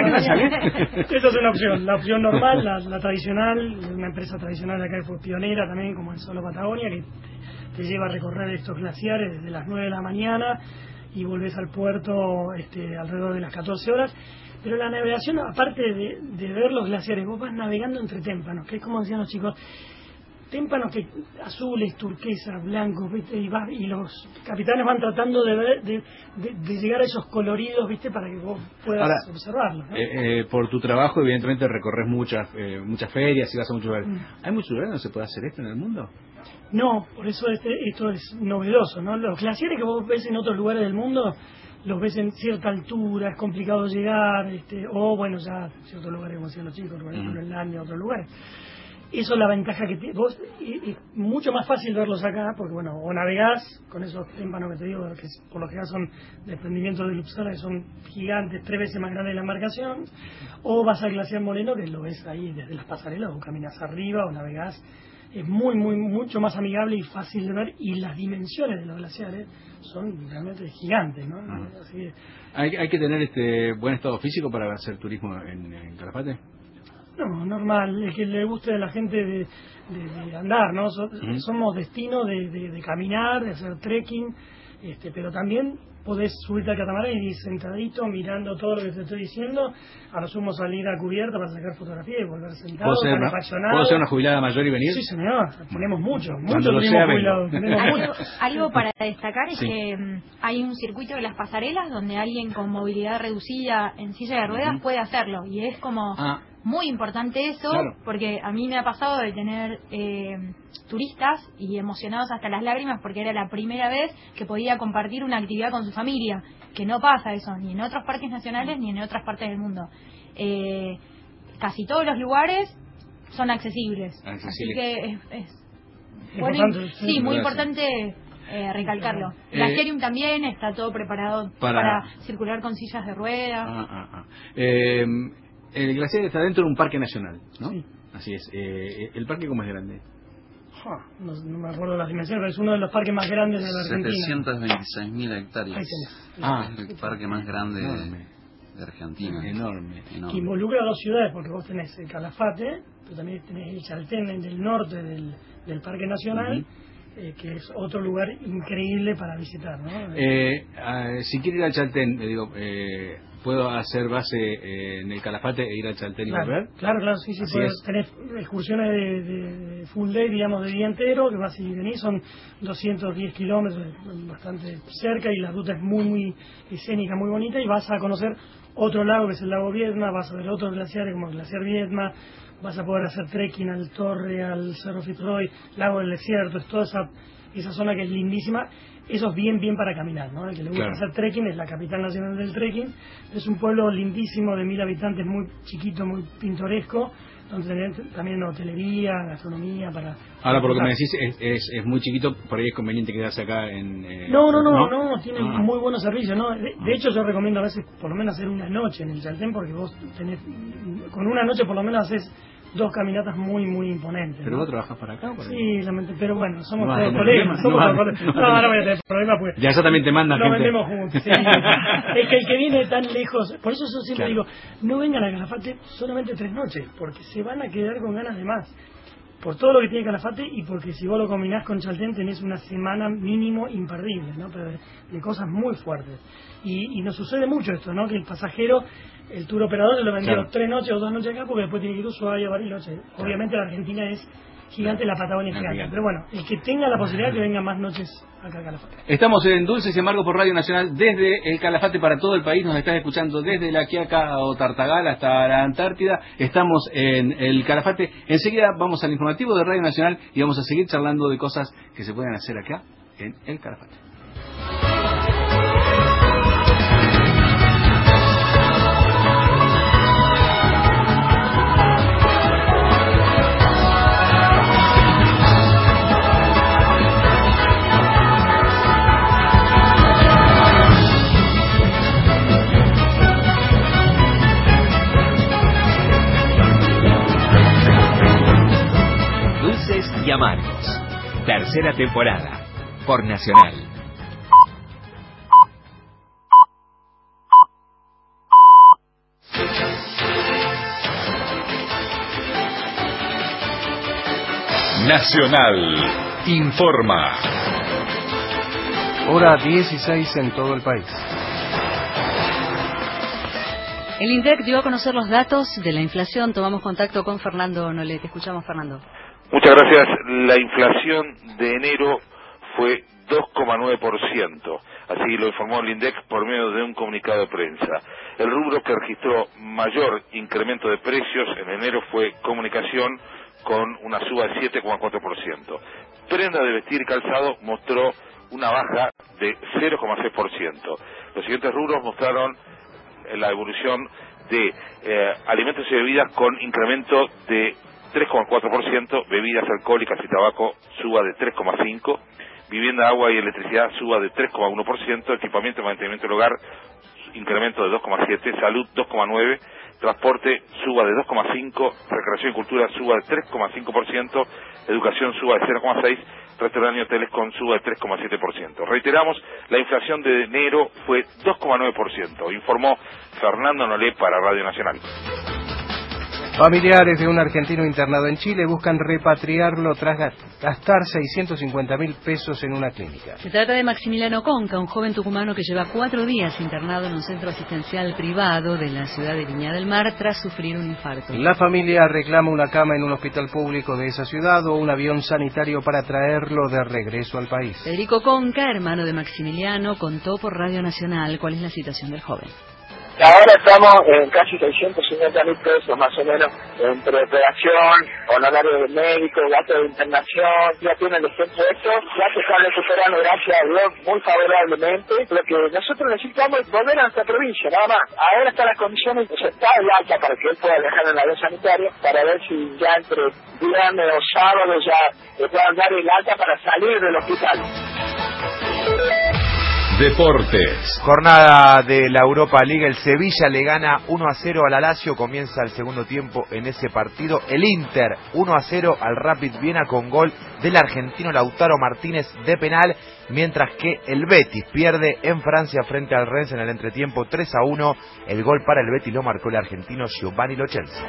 Esa es una opción. La opción normal, la, la tradicional, una empresa tradicional de acá que fue pionera también, como en Solo Patagonia, que te lleva a recorrer estos glaciares desde las nueve de la mañana y volvés al puerto este, alrededor de las catorce horas. Pero la navegación, aparte de, de ver los glaciares, vos vas navegando entre témpanos, que es como decían los chicos, témpanos que azules, turquesas, blancos, ¿viste? Y, va, y los capitanes van tratando de, ver, de, de, de llegar a esos coloridos, ¿viste? Para que vos puedas Ahora, observarlos, ¿no? eh, eh, por tu trabajo, evidentemente, recorres muchas eh, muchas ferias y vas a muchos lugares. Mm. ¿Hay muchos lugares donde se puede hacer esto en el mundo? No, por eso este, esto es novedoso, ¿no? Los glaciares que vos ves en otros lugares del mundo, los ves en cierta altura, es complicado llegar, este, o bueno, ya ciertos lugares, como decían los chicos, por ejemplo, en Landia, otros lugares. Eso es la ventaja que tiene. Vos, es mucho más fácil verlos acá, porque bueno, o navegás con esos témpanos que te digo, que por lo general son desprendimientos de Uppsala, que son gigantes, tres veces más grandes de la embarcación, o vas al glaciar Moreno, que lo ves ahí desde las pasarelas, o caminas arriba, o navegás. Es muy, muy, mucho más amigable y fácil de ver, y las dimensiones de los glaciares son realmente gigantes, ¿no? Uh-huh. Así que, ¿Hay, ¿Hay que tener este buen estado físico para hacer turismo en, en Calafate? No, normal, es que le guste a la gente de, de, de andar, ¿no? So, uh-huh. Somos destino de, de, de caminar, de hacer trekking, este, pero también podés subirte al catamarán y ir sentadito mirando todo lo que te estoy diciendo, a lo sumo salir a cubierta para sacar fotografías y volver sentado, ¿Puedo ser, una, ¿Puedo ser una jubilada mayor y venir? Sí, señor, tenemos muchos, muchos tenemos jubilados. Tenemos algo, muchos. algo para destacar es sí. que um, hay un circuito de las pasarelas donde alguien con movilidad reducida en silla de ruedas uh-huh. puede hacerlo, y es como... Ah. Muy importante eso, claro. Porque a mí me ha pasado de tener eh, turistas y emocionados hasta las lágrimas porque era la primera vez que podía compartir una actividad con su familia, que no pasa eso ni en otros parques nacionales ni en otras partes del mundo. Eh, casi todos los lugares son accesibles, accesible. Así que es, es bueno, sí, sí, muy importante eh, recalcarlo. El Glaciarium eh, también está todo preparado para, para circular con sillas de ruedas. Ah, ah, ah. Eh, El glaciar está dentro de un parque nacional, ¿no? Sí. Así es. Eh, ¿El parque cómo es grande? Oh, no, no me acuerdo las dimensiones, pero es uno de los parques más grandes de la Argentina. setecientas veintiséis mil hectáreas. Ah, es el parque más grande de, de Argentina. Enorme. enorme. Que involucra dos ciudades, porque vos tenés el Calafate, pero también tenés el Chaltén del norte del, del Parque Nacional. Uh-huh. Eh, que es otro lugar increíble para visitar, ¿no? Eh, uh, si quiero ir al Chaltén, le digo, eh, ¿puedo hacer base eh, en el Calafate e ir al Chaltén claro, y volver? Claro, claro, sí, sí. Puedes tener excursiones de, de full day, digamos, de día entero, que vas y venís, son doscientos diez kilómetros, bastante cerca, y la ruta es muy, muy escénica, muy bonita, y vas a conocer otro lago, que es el lago Viedma, vas a ver otros glaciares, como el glaciar Viedma, vas a poder hacer trekking al Torre, al Cerro Fitzroy, Lago del Desierto, es toda esa, esa zona que es lindísima. Eso es bien, bien para caminar, ¿no? El que le gusta claro. hacer trekking es la capital nacional del trekking. Es un pueblo lindísimo de mil habitantes, muy chiquito, muy pintoresco, donde tenés también hotelería, gastronomía para... Ahora, por lo que me decís, es, es, es muy chiquito, por ahí es conveniente quedarse acá en... Eh, no, no, no, no, no, tiene ah. muy buenos servicios, ¿no? De, de hecho, yo recomiendo a veces, por lo menos, hacer una noche en el Chaltén, porque vos tenés... Con una noche, por lo menos, haces dos caminatas muy, muy imponentes. ¿Pero ¿no? vos trabajas para acá? Para sí, lamentablemente, pero bueno, somos no todos colegas. Somos no, todos colegas. No, no, no voy a tener problema, pues. Ya eso también te manda Nos gente. vendemos juntos, sí. Es que el que viene tan lejos, por eso yo siempre claro. digo, no vengan a Calafate solamente tres noches, porque se van a quedar con ganas de más. Por todo lo que tiene Calafate, y porque si vos lo combinás con Chaltén tenés una semana mínimo imperdible, ¿no? Pero de, de cosas muy fuertes. Y, y nos sucede mucho esto, ¿no? Que el pasajero, el tour operador se lo vendió claro. tres noches o dos noches acá, porque después tiene que ir a Ushuaia, Bariloche. Claro. Obviamente la Argentina es gigante, la Patagonia es gigante. Pero bueno, el que tenga la posibilidad que venga más noches acá a Calafate. Estamos en Dulces y Amargos por Radio Nacional desde el Calafate para todo el país. Nos estás escuchando desde la Quiaca o Tartagal hasta la Antártida. Estamos en el Calafate. Enseguida vamos al informativo de Radio Nacional y vamos a seguir charlando de cosas que se pueden hacer acá en el Calafate. Amargos. Tercera temporada. Por Nacional. Nacional informa. Hora dieciséis en todo el país. El INDEC dio a conocer los datos de la inflación. Tomamos contacto con Fernando Nolet. Te escuchamos, Fernando. Muchas gracias. La inflación de enero fue dos coma nueve por ciento. Así lo informó el INDEC por medio de un comunicado de prensa. El rubro que registró mayor incremento de precios en enero fue comunicación, con una suba de siete coma cuatro por ciento. Prenda de vestir y calzado mostró una baja de cero coma seis por ciento. Los siguientes rubros mostraron la evolución de eh, alimentos y bebidas con incremento de tres coma cuatro por ciento, bebidas alcohólicas y tabaco suba de tres coma cinco por ciento, vivienda, agua y electricidad suba de tres coma uno por ciento, equipamiento y mantenimiento del hogar incremento de dos coma siete por ciento, salud dos coma nueve por ciento, transporte suba de dos coma cinco por ciento, recreación y cultura suba de tres coma cinco por ciento, educación suba de cero coma seis por ciento, restaurantes y hoteles con suba de tres coma siete por ciento. Reiteramos, la inflación de enero fue dos coma nueve por ciento, informó Fernando Nolet para Radio Nacional. Familiares de un argentino internado en Chile buscan repatriarlo tras gastar seiscientos cincuenta mil pesos en una clínica. Se trata de Maximiliano Conca, un joven tucumano que lleva cuatro días internado en un centro asistencial privado de la ciudad de Viña del Mar tras sufrir un infarto. La familia reclama una cama en un hospital público de esa ciudad o un avión sanitario para traerlo de regreso al país. Federico Conca, hermano de Maximiliano, contó por Radio Nacional cuál es la situación del joven. Ahora estamos en casi seiscientos cincuenta mil pesos más o menos entre operación, honorarios de médico, gastos de internación, ya tienen el centro de esto, ya se están recuperando, gracias a Dios, muy favorablemente. Lo que nosotros necesitamos es volver a nuestra provincia, nada más. Ahora están las condiciones, o sea, está el alta para que él pueda dejar en la vía sanitaria, para ver si ya entre viernes o sábado ya le puedan dar el alta para salir del hospital. Deportes. Jornada de la Europa League. El Sevilla le gana uno a cero al Lazio. Comienza el segundo tiempo en ese partido. El Inter uno a cero al Rapid Viena con gol del argentino Lautaro Martínez de penal. Mientras que el Betis pierde en Francia frente al Rennes en el entretiempo tres a uno. El gol para el Betis lo marcó el argentino Giovanni Lo Celso.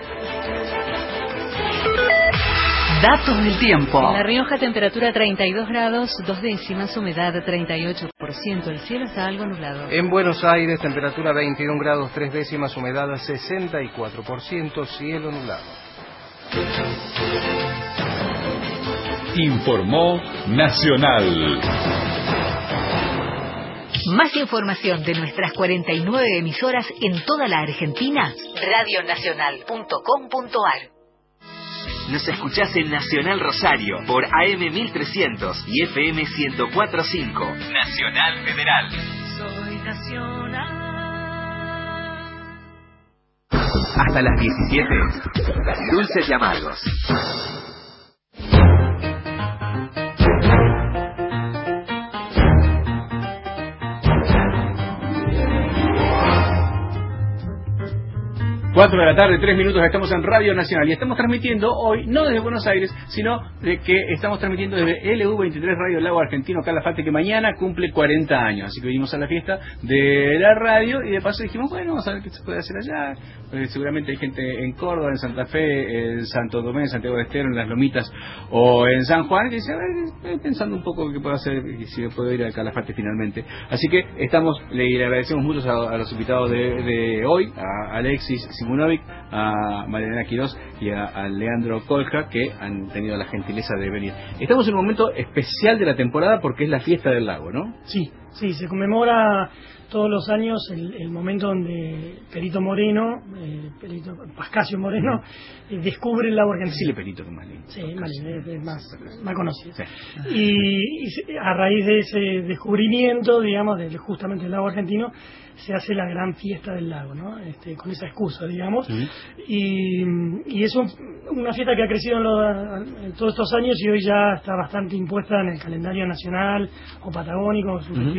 Datos del tiempo. En La Rioja, temperatura treinta y dos grados, dos décimas, humedad treinta y ocho por ciento. El cielo está algo nublado. En Buenos Aires, temperatura veintiún grados, tres décimas, humedad sesenta y cuatro por ciento, cielo nublado. Informó Nacional. Más información de nuestras cuarenta y nueve emisoras en toda la Argentina. radio nacional punto com punto ar. Nos escuchás en Nacional Rosario por A M mil trescientos y F M ciento cuatro punto cinco. Nacional Federal. Soy nacional. Hasta las diecisiete. Dulces y Amargos. cuatro de la tarde, tres minutos, estamos en Radio Nacional y estamos transmitiendo hoy, no desde Buenos Aires, sino de que estamos transmitiendo desde L U veintitrés Radio Lago Argentino Calafate, que mañana cumple cuarenta años, así que vinimos a la fiesta de la radio y de paso dijimos, bueno, vamos a ver qué se puede hacer allá. Eh, seguramente hay gente en Córdoba, en Santa Fe, en Santo Domingo, en Santiago del Estero, en Las Lomitas o en San Juan, que dice, a ver, eh, pensando un poco qué puedo hacer y si me puedo ir al Calafate finalmente. Así que estamos, le agradecemos mucho a, a los invitados de, de hoy, a Alexis Simunovic, a Mariana Quirós y a, a Leandro Colja, que han tenido la gentileza de venir. Estamos en un momento especial de la temporada porque es la fiesta del lago, ¿no? Sí, sí, se conmemora todos los años el, el momento donde Perito Moreno, eh, Perito Pascasio Moreno, eh, descubre el lago argentino. Sí, le Perito, que más lindo. Sí, más, es más, más conocido. Sí. Y, y a raíz de ese descubrimiento, digamos, de justamente el lago argentino, se hace la gran fiesta del lago, ¿no? Este, con esa excusa, digamos. Uh-huh. y, y es un, una fiesta que ha crecido en, lo, en todos estos años y hoy ya está bastante impuesta en el calendario nacional o patagónico, uh-huh.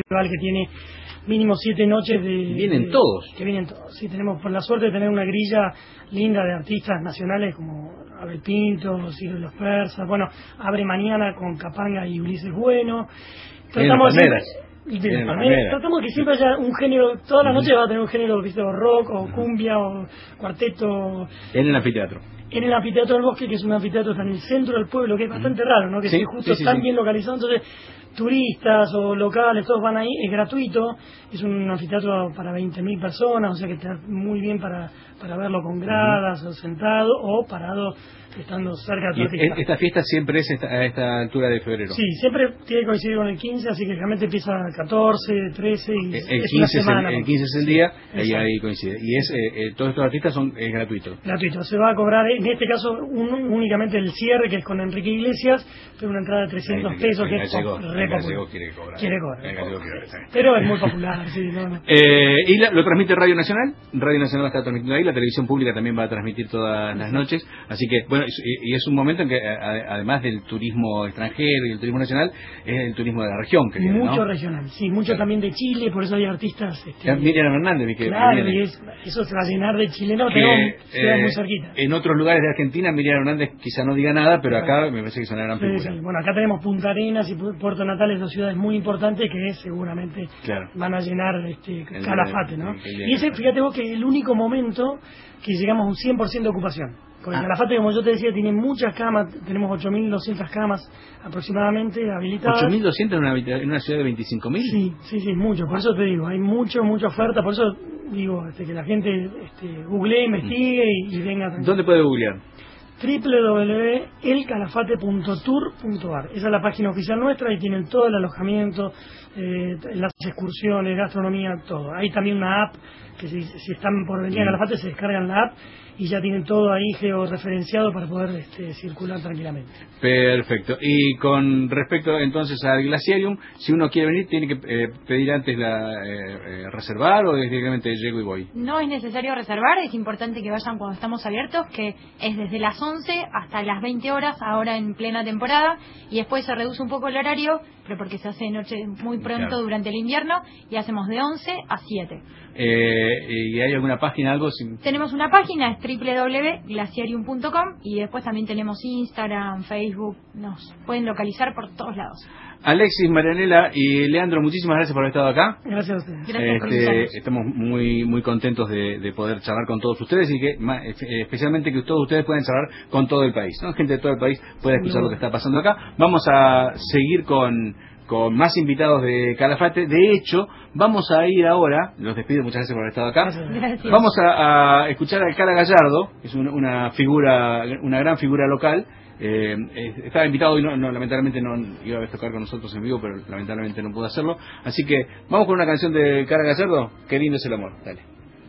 que tiene mínimo siete noches de... Vienen de, todos. Que vienen todos, sí, tenemos por la suerte de tener una grilla linda de artistas nacionales como Abel Pinto, Ciro de los Persas, bueno, abre mañana con Capanga y Ulises Bueno. Tratamos de, de Palmera. Tratamos que siempre haya un género, todas las noches va a tener un género, ¿viste? O rock, o cumbia, o cuarteto. En el anfiteatro. En el anfiteatro del Bosque, que es un anfiteatro que está en el centro del pueblo, que es bastante raro, ¿no? Que sí, esté justo sí, sí, tan sí. bien localizado, entonces turistas o locales, todos van ahí, es gratuito, es un anfiteatro para veinte mil personas, o sea que está muy bien para, para verlo con gradas, uh-huh. o sentado, o parado, estando cerca de tu artista. Esta fiesta siempre es esta, a esta altura de febrero. Sí, siempre tiene que coincidir con el quince, así que realmente empieza catorce, trece y el, el es quince una semana. Es el, el quince es el día, sí, ahí, ahí coincide. Y es eh, eh, todos estos artistas son es gratuito. Gratuito, se va a cobrar, en este caso, un, únicamente el cierre, que es con Enrique Iglesias, pero una entrada de trescientos pesos, que es gallego, re el popular. quiere cobrar. Quiere cobrar. El gallego quiere, pero es muy popular, sí. No, no. Eh, y la, lo transmite Radio Nacional, Radio Nacional está transmitiendo ahí, la televisión pública también va a transmitir todas las noches, así que, bueno, y, y es un momento en que, a, además del turismo extranjero y el turismo nacional, es el turismo de la región. Que mucho ¿no? regional, sí, mucho claro. También de Chile, por eso hay artistas... Este, Miriam Hernández, que claro, que y es, eso se va a llenar de chilenos, que, pero eh, muy cerquita. En otros lugares de Argentina, Miriam Hernández quizá no diga nada, pero acá me parece que es una gran figura. Sí, sí. Bueno, acá tenemos Punta Arenas y Puerto Natales, dos ciudades muy importantes que seguramente claro. van a llenar este el Calafate, día, ¿no? el, el y ese, fíjate vos, que es el único momento que llegamos a un cien por ciento de ocupación. Con el ah. Calafate, como yo te decía, tiene muchas camas, tenemos ocho mil doscientas camas aproximadamente habilitadas. ¿ocho mil doscientas en una, en una ciudad de veinticinco mil? Sí, sí, sí, mucho. Por eso te digo, hay mucho, mucha oferta. Por eso digo este, que la gente este, googlee, investigue y, y venga. ¿Dónde puede googlear? doble u doble u doble u punto el calafate punto tour punto a r. Esa es la página oficial nuestra y tienen todo el alojamiento, eh, las excursiones, gastronomía, todo. Hay también una app que si, si están por venir a Calafate se descargan la app y ya tienen todo ahí georreferenciado para poder este, circular tranquilamente. Perfecto. Y con respecto entonces al Glaciarium, si uno quiere venir, ¿tiene que eh, pedir antes la eh, eh, reservar o directamente llego y voy? No es necesario reservar, es importante que vayan cuando estamos abiertos, que es desde las once hasta las veinte horas, ahora en plena temporada, y después se reduce un poco el horario, pero porque se hace de noche muy pronto claro. durante el invierno, y hacemos de once a siete. Eh, ¿Y hay alguna página, algo? Sin... Tenemos una página, es doble u doble u doble u punto glaciarium punto com, y después también tenemos Instagram, Facebook, nos pueden localizar por todos lados. Alexis, Marianela y Leandro, muchísimas gracias por haber estado acá. Gracias a ustedes. Gracias por este, estamos muy muy contentos de, de poder charlar con todos ustedes y que especialmente que todos ustedes puedan charlar con todo el país, ¿no? Gente de todo el país puede escuchar lo que está pasando acá. Vamos a seguir con con más invitados de Calafate. De hecho, vamos a ir ahora, los despido, muchas gracias por haber estado acá. Gracias. Vamos a, a escuchar al Cala Gallardo, que es un, una figura, una gran figura local. Eh, estaba invitado y no, no, lamentablemente no iba a tocar con nosotros en vivo, pero lamentablemente no pudo hacerlo. Así que vamos con una canción de Cala Gallardo. Qué lindo es el amor. Dale.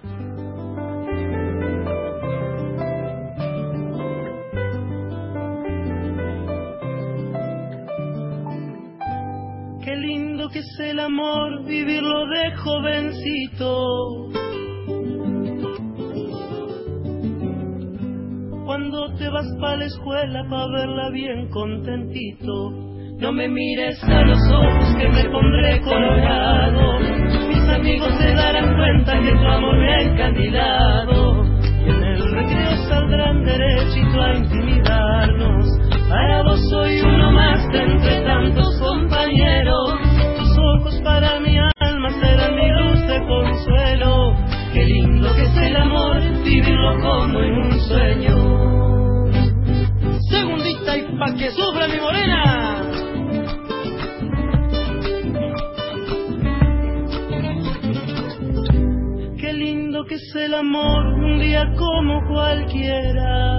Qué lindo que es el amor, vivirlo de jovencito. Cuando te vas pa' la escuela pa' verla bien contentito, no me mires a los ojos que me pondré colorado. Mis amigos se darán cuenta que tu amor me ha encandilado, y en el recreo saldrán derechito a intimidarnos. Para vos soy uno más de entre tantos compañeros, tus ojos para mi alma serán mi luz de consuelo. Qué lindo que es el amor, vivirlo como en un sueño. Segundita y pa' que sufra mi morena. Qué lindo que es el amor, un día como cualquiera.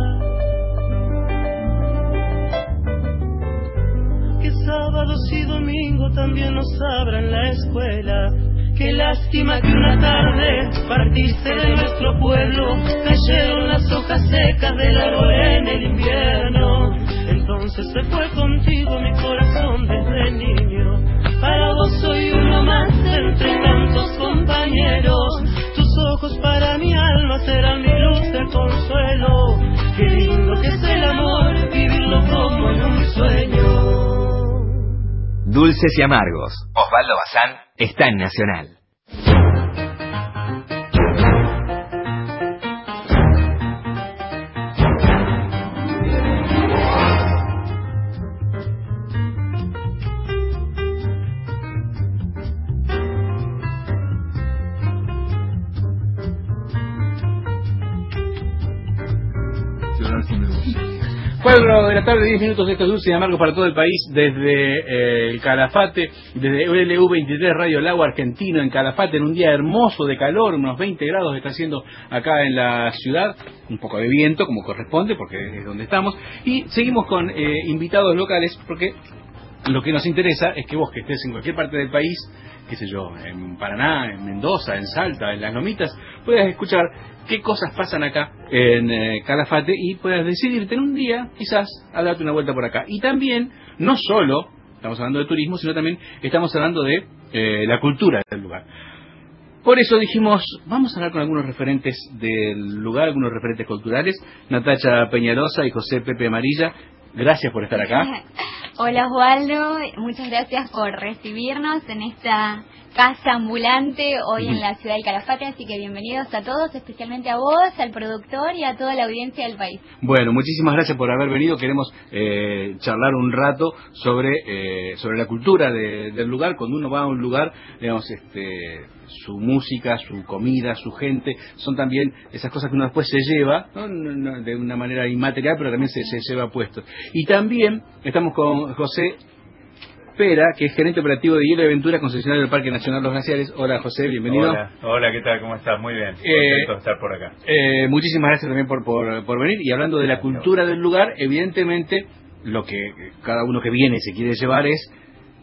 Que sábados y domingos también nos abran la escuela. Qué lástima que una tarde partiste de nuestro pueblo, cayeron las hojas secas del árbol en el invierno. Entonces se fue contigo mi corazón desde niño. Para vos soy uno más de entre tantos compañeros, tus ojos para mi alma serán mi luz de consuelo. Qué lindo que es el amor, vivirlo como en un sueño. dulces y amargos. Osvaldo Bazán está en Nacional. Cuatro de la tarde, diez minutos de estos dulces y amargos para todo el país, desde eh, el Calafate, desde L U veintitrés Radio Lago Argentino en Calafate, en un día hermoso de calor, unos veinte grados está haciendo acá en la ciudad, un poco de viento como corresponde porque es donde estamos, y seguimos con eh, invitados locales porque lo que nos interesa es que vos que estés en cualquier parte del país, qué sé yo, en Paraná, en Mendoza, en Salta, en Las Lomitas, puedas escuchar qué cosas pasan acá en eh, Calafate y puedas decidirte en un día, quizás, a darte una vuelta por acá. Y también, no solo estamos hablando de turismo, sino también estamos hablando de eh, la cultura del lugar. Por eso dijimos, vamos a hablar con algunos referentes del lugar, algunos referentes culturales, Natacha Peñalosa y José Pepe Amarilla. Gracias por estar acá. Hola Osvaldo, muchas gracias por recibirnos en esta casa ambulante hoy en la ciudad del Calafate, así que bienvenidos a todos, especialmente a vos, al productor y a toda la audiencia del país. Bueno, muchísimas gracias por haber venido. Queremos eh, charlar un rato sobre eh, sobre la cultura de, del lugar. Cuando uno va a un lugar, digamos, este, su música, su comida, su gente, son también esas cosas que uno después se lleva, ¿no? No, no, de una manera inmaterial, pero también se, se lleva puesto. Y también estamos con José Pera, que es gerente operativo de Hielo y Aventura, concesionario del Parque Nacional Los Glaciares. Hola José, bienvenido. Hola, hola, ¿qué tal? ¿Cómo estás? Muy bien, eh, contento de estar por acá. Eh, muchísimas gracias también por, por, por venir. Y hablando de la cultura del lugar, evidentemente lo que cada uno que viene se quiere llevar es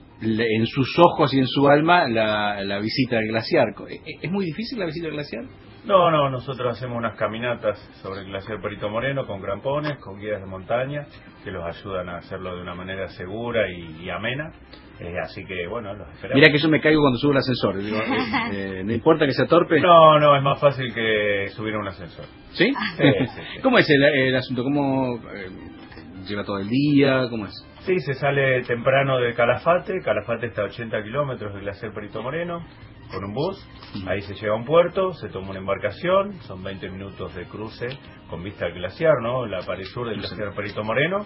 en sus ojos y en su alma la, la visita al glaciar. ¿Es muy difícil la visita al glaciar? No, no, nosotros hacemos unas caminatas sobre el glaciar Perito Moreno con grampones, con guías de montaña que los ayudan a hacerlo de una manera segura y, y amena. Eh, así que, bueno, los esperamos. Mira que yo me caigo cuando subo el ascensor. Digo, eh, eh, ¿no importa que sea torpe? No, no, es más fácil que subir a un ascensor. ¿Sí? Sí, sí, sí. ¿Cómo es el, el asunto? ¿Cómo eh, lleva todo el día? ¿Cómo es? Sí, se sale temprano de Calafate. Calafate está a ochenta kilómetros del glaciar Perito Moreno, con un bus. Ahí se llega a un puerto, se toma una embarcación, son veinte minutos de cruce con vista al glaciar, ¿no? La pared sur del glaciar Perito Moreno.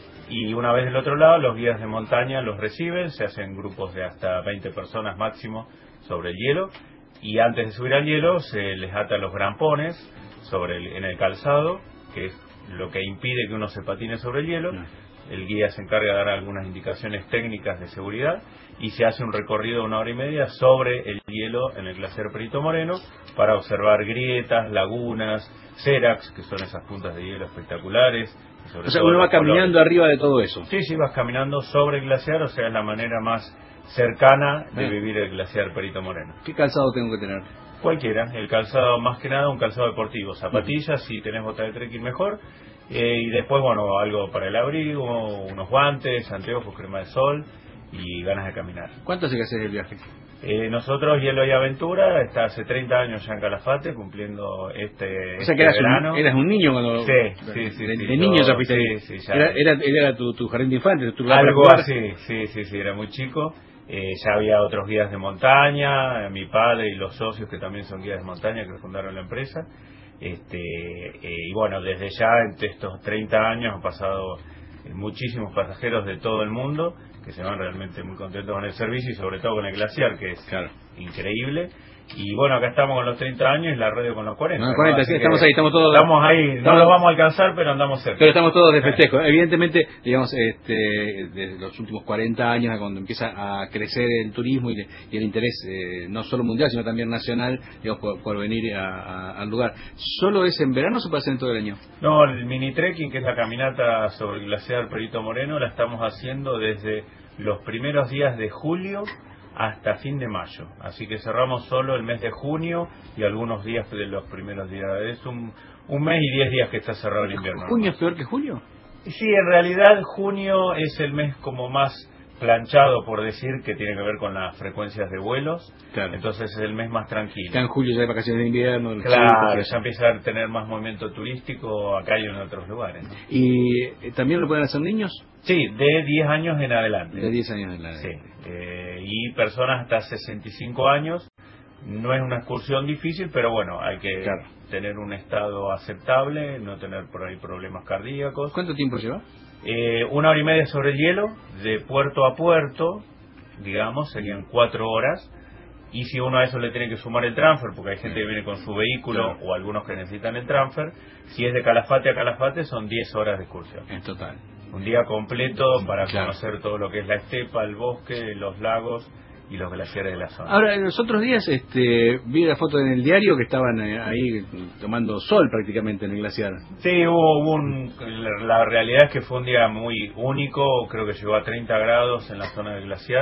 Y una vez del otro lado, los guías de montaña los reciben, se hacen grupos de hasta veinte personas máximo sobre el hielo. Y antes de subir al hielo, se les ata los grampones sobre el, en el calzado, que es lo que impide que uno se patine sobre el hielo. El guía se encarga de dar algunas indicaciones técnicas de seguridad y se hace un recorrido de una hora y media sobre el hielo en el glaciar Perito Moreno para observar grietas, lagunas, seracs, que son esas puntas de hielo espectaculares. O sea, uno va caminando arriba de todo eso. Sí, sí, vas caminando sobre el glaciar, o sea, es la manera más cercana de vivir el glaciar Perito Moreno. ¿Qué calzado tengo que tener? Cualquiera, el calzado más que nada un calzado deportivo, zapatillas, si tenés botas de trekking mejor. Eh, y después, bueno, algo para el abrigo, unos guantes, anteojos, crema de sol y ganas de caminar. ¿Cuánto hace que haces el viaje? Eh, nosotros, Hielo y Aventura, está hace treinta años ya en Calafate, cumpliendo este, o sea este que eras verano. Un, eras un niño cuando... Sí, sí, sí. De, sí, de niño ya fuiste sí, sí, ya. Era, era, era tu, tu jardín de infantes, tu lugar algo para así, sí, sí, sí, era muy chico. Eh, ya había otros guías de montaña, mi padre y los socios que también son guías de montaña que fundaron la empresa. Este, eh, y bueno, desde ya entre estos treinta años han pasado eh, muchísimos pasajeros de todo el mundo que se van realmente muy contentos con el servicio y sobre todo con el glaciar, que es claro. increíble. Y bueno, acá estamos con los treinta años y la radio con los cuarenta. No, cuarenta, sí, estamos ahí, estamos todos. Estamos ahí, estamos, no lo vamos a alcanzar, pero andamos cerca. Pero estamos todos de festejo. Evidentemente, digamos, este, desde los últimos cuarenta años, cuando empieza a crecer el turismo y, le, y el interés, eh, no solo mundial, sino también nacional, digamos, por, por venir a, a, al lugar. ¿Solo es en verano o se puede hacer en todo el año? No, el mini trekking, que es la caminata sobre el glaciar Perito Moreno, la estamos haciendo desde los primeros días de julio hasta fin de mayo, así que cerramos solo el mes de junio y algunos días de los primeros días. Es un, un mes y diez días que está cerrado el invierno. ¿Junio es peor que julio? Sí, en realidad junio es el mes como más planchado, por decir, que tiene que ver con las frecuencias de vuelos. Claro. Entonces es el mes más tranquilo. Acá en julio ya hay vacaciones de invierno. Claro, ya empieza a tener más movimiento turístico acá y en otros lugares, ¿no? ¿Y eh, también lo pueden hacer niños? Sí, de diez años en adelante. De diez años en adelante. Sí, eh, y personas hasta sesenta y cinco años. No es una excursión difícil, pero bueno, hay que claro. tener un estado aceptable, no tener por ahí problemas cardíacos. ¿Cuánto tiempo lleva? Eh, una hora y media sobre el hielo, de puerto a puerto, digamos, serían cuatro horas. Y si uno a eso le tiene que sumar el transfer, porque hay gente que viene con su vehículo, claro. o algunos que necesitan el transfer, si es de Calafate a Calafate son diez horas de excursión. En total. Un día completo para claro. conocer todo lo que es la estepa, el bosque, los lagos y los glaciares de la zona. Ahora, en los otros días este, vi la foto en el diario que estaban eh, ahí tomando sol prácticamente en el glaciar. Sí, hubo, hubo un... La realidad es que fue un día muy único, creo que llegó a treinta grados en la zona del glaciar.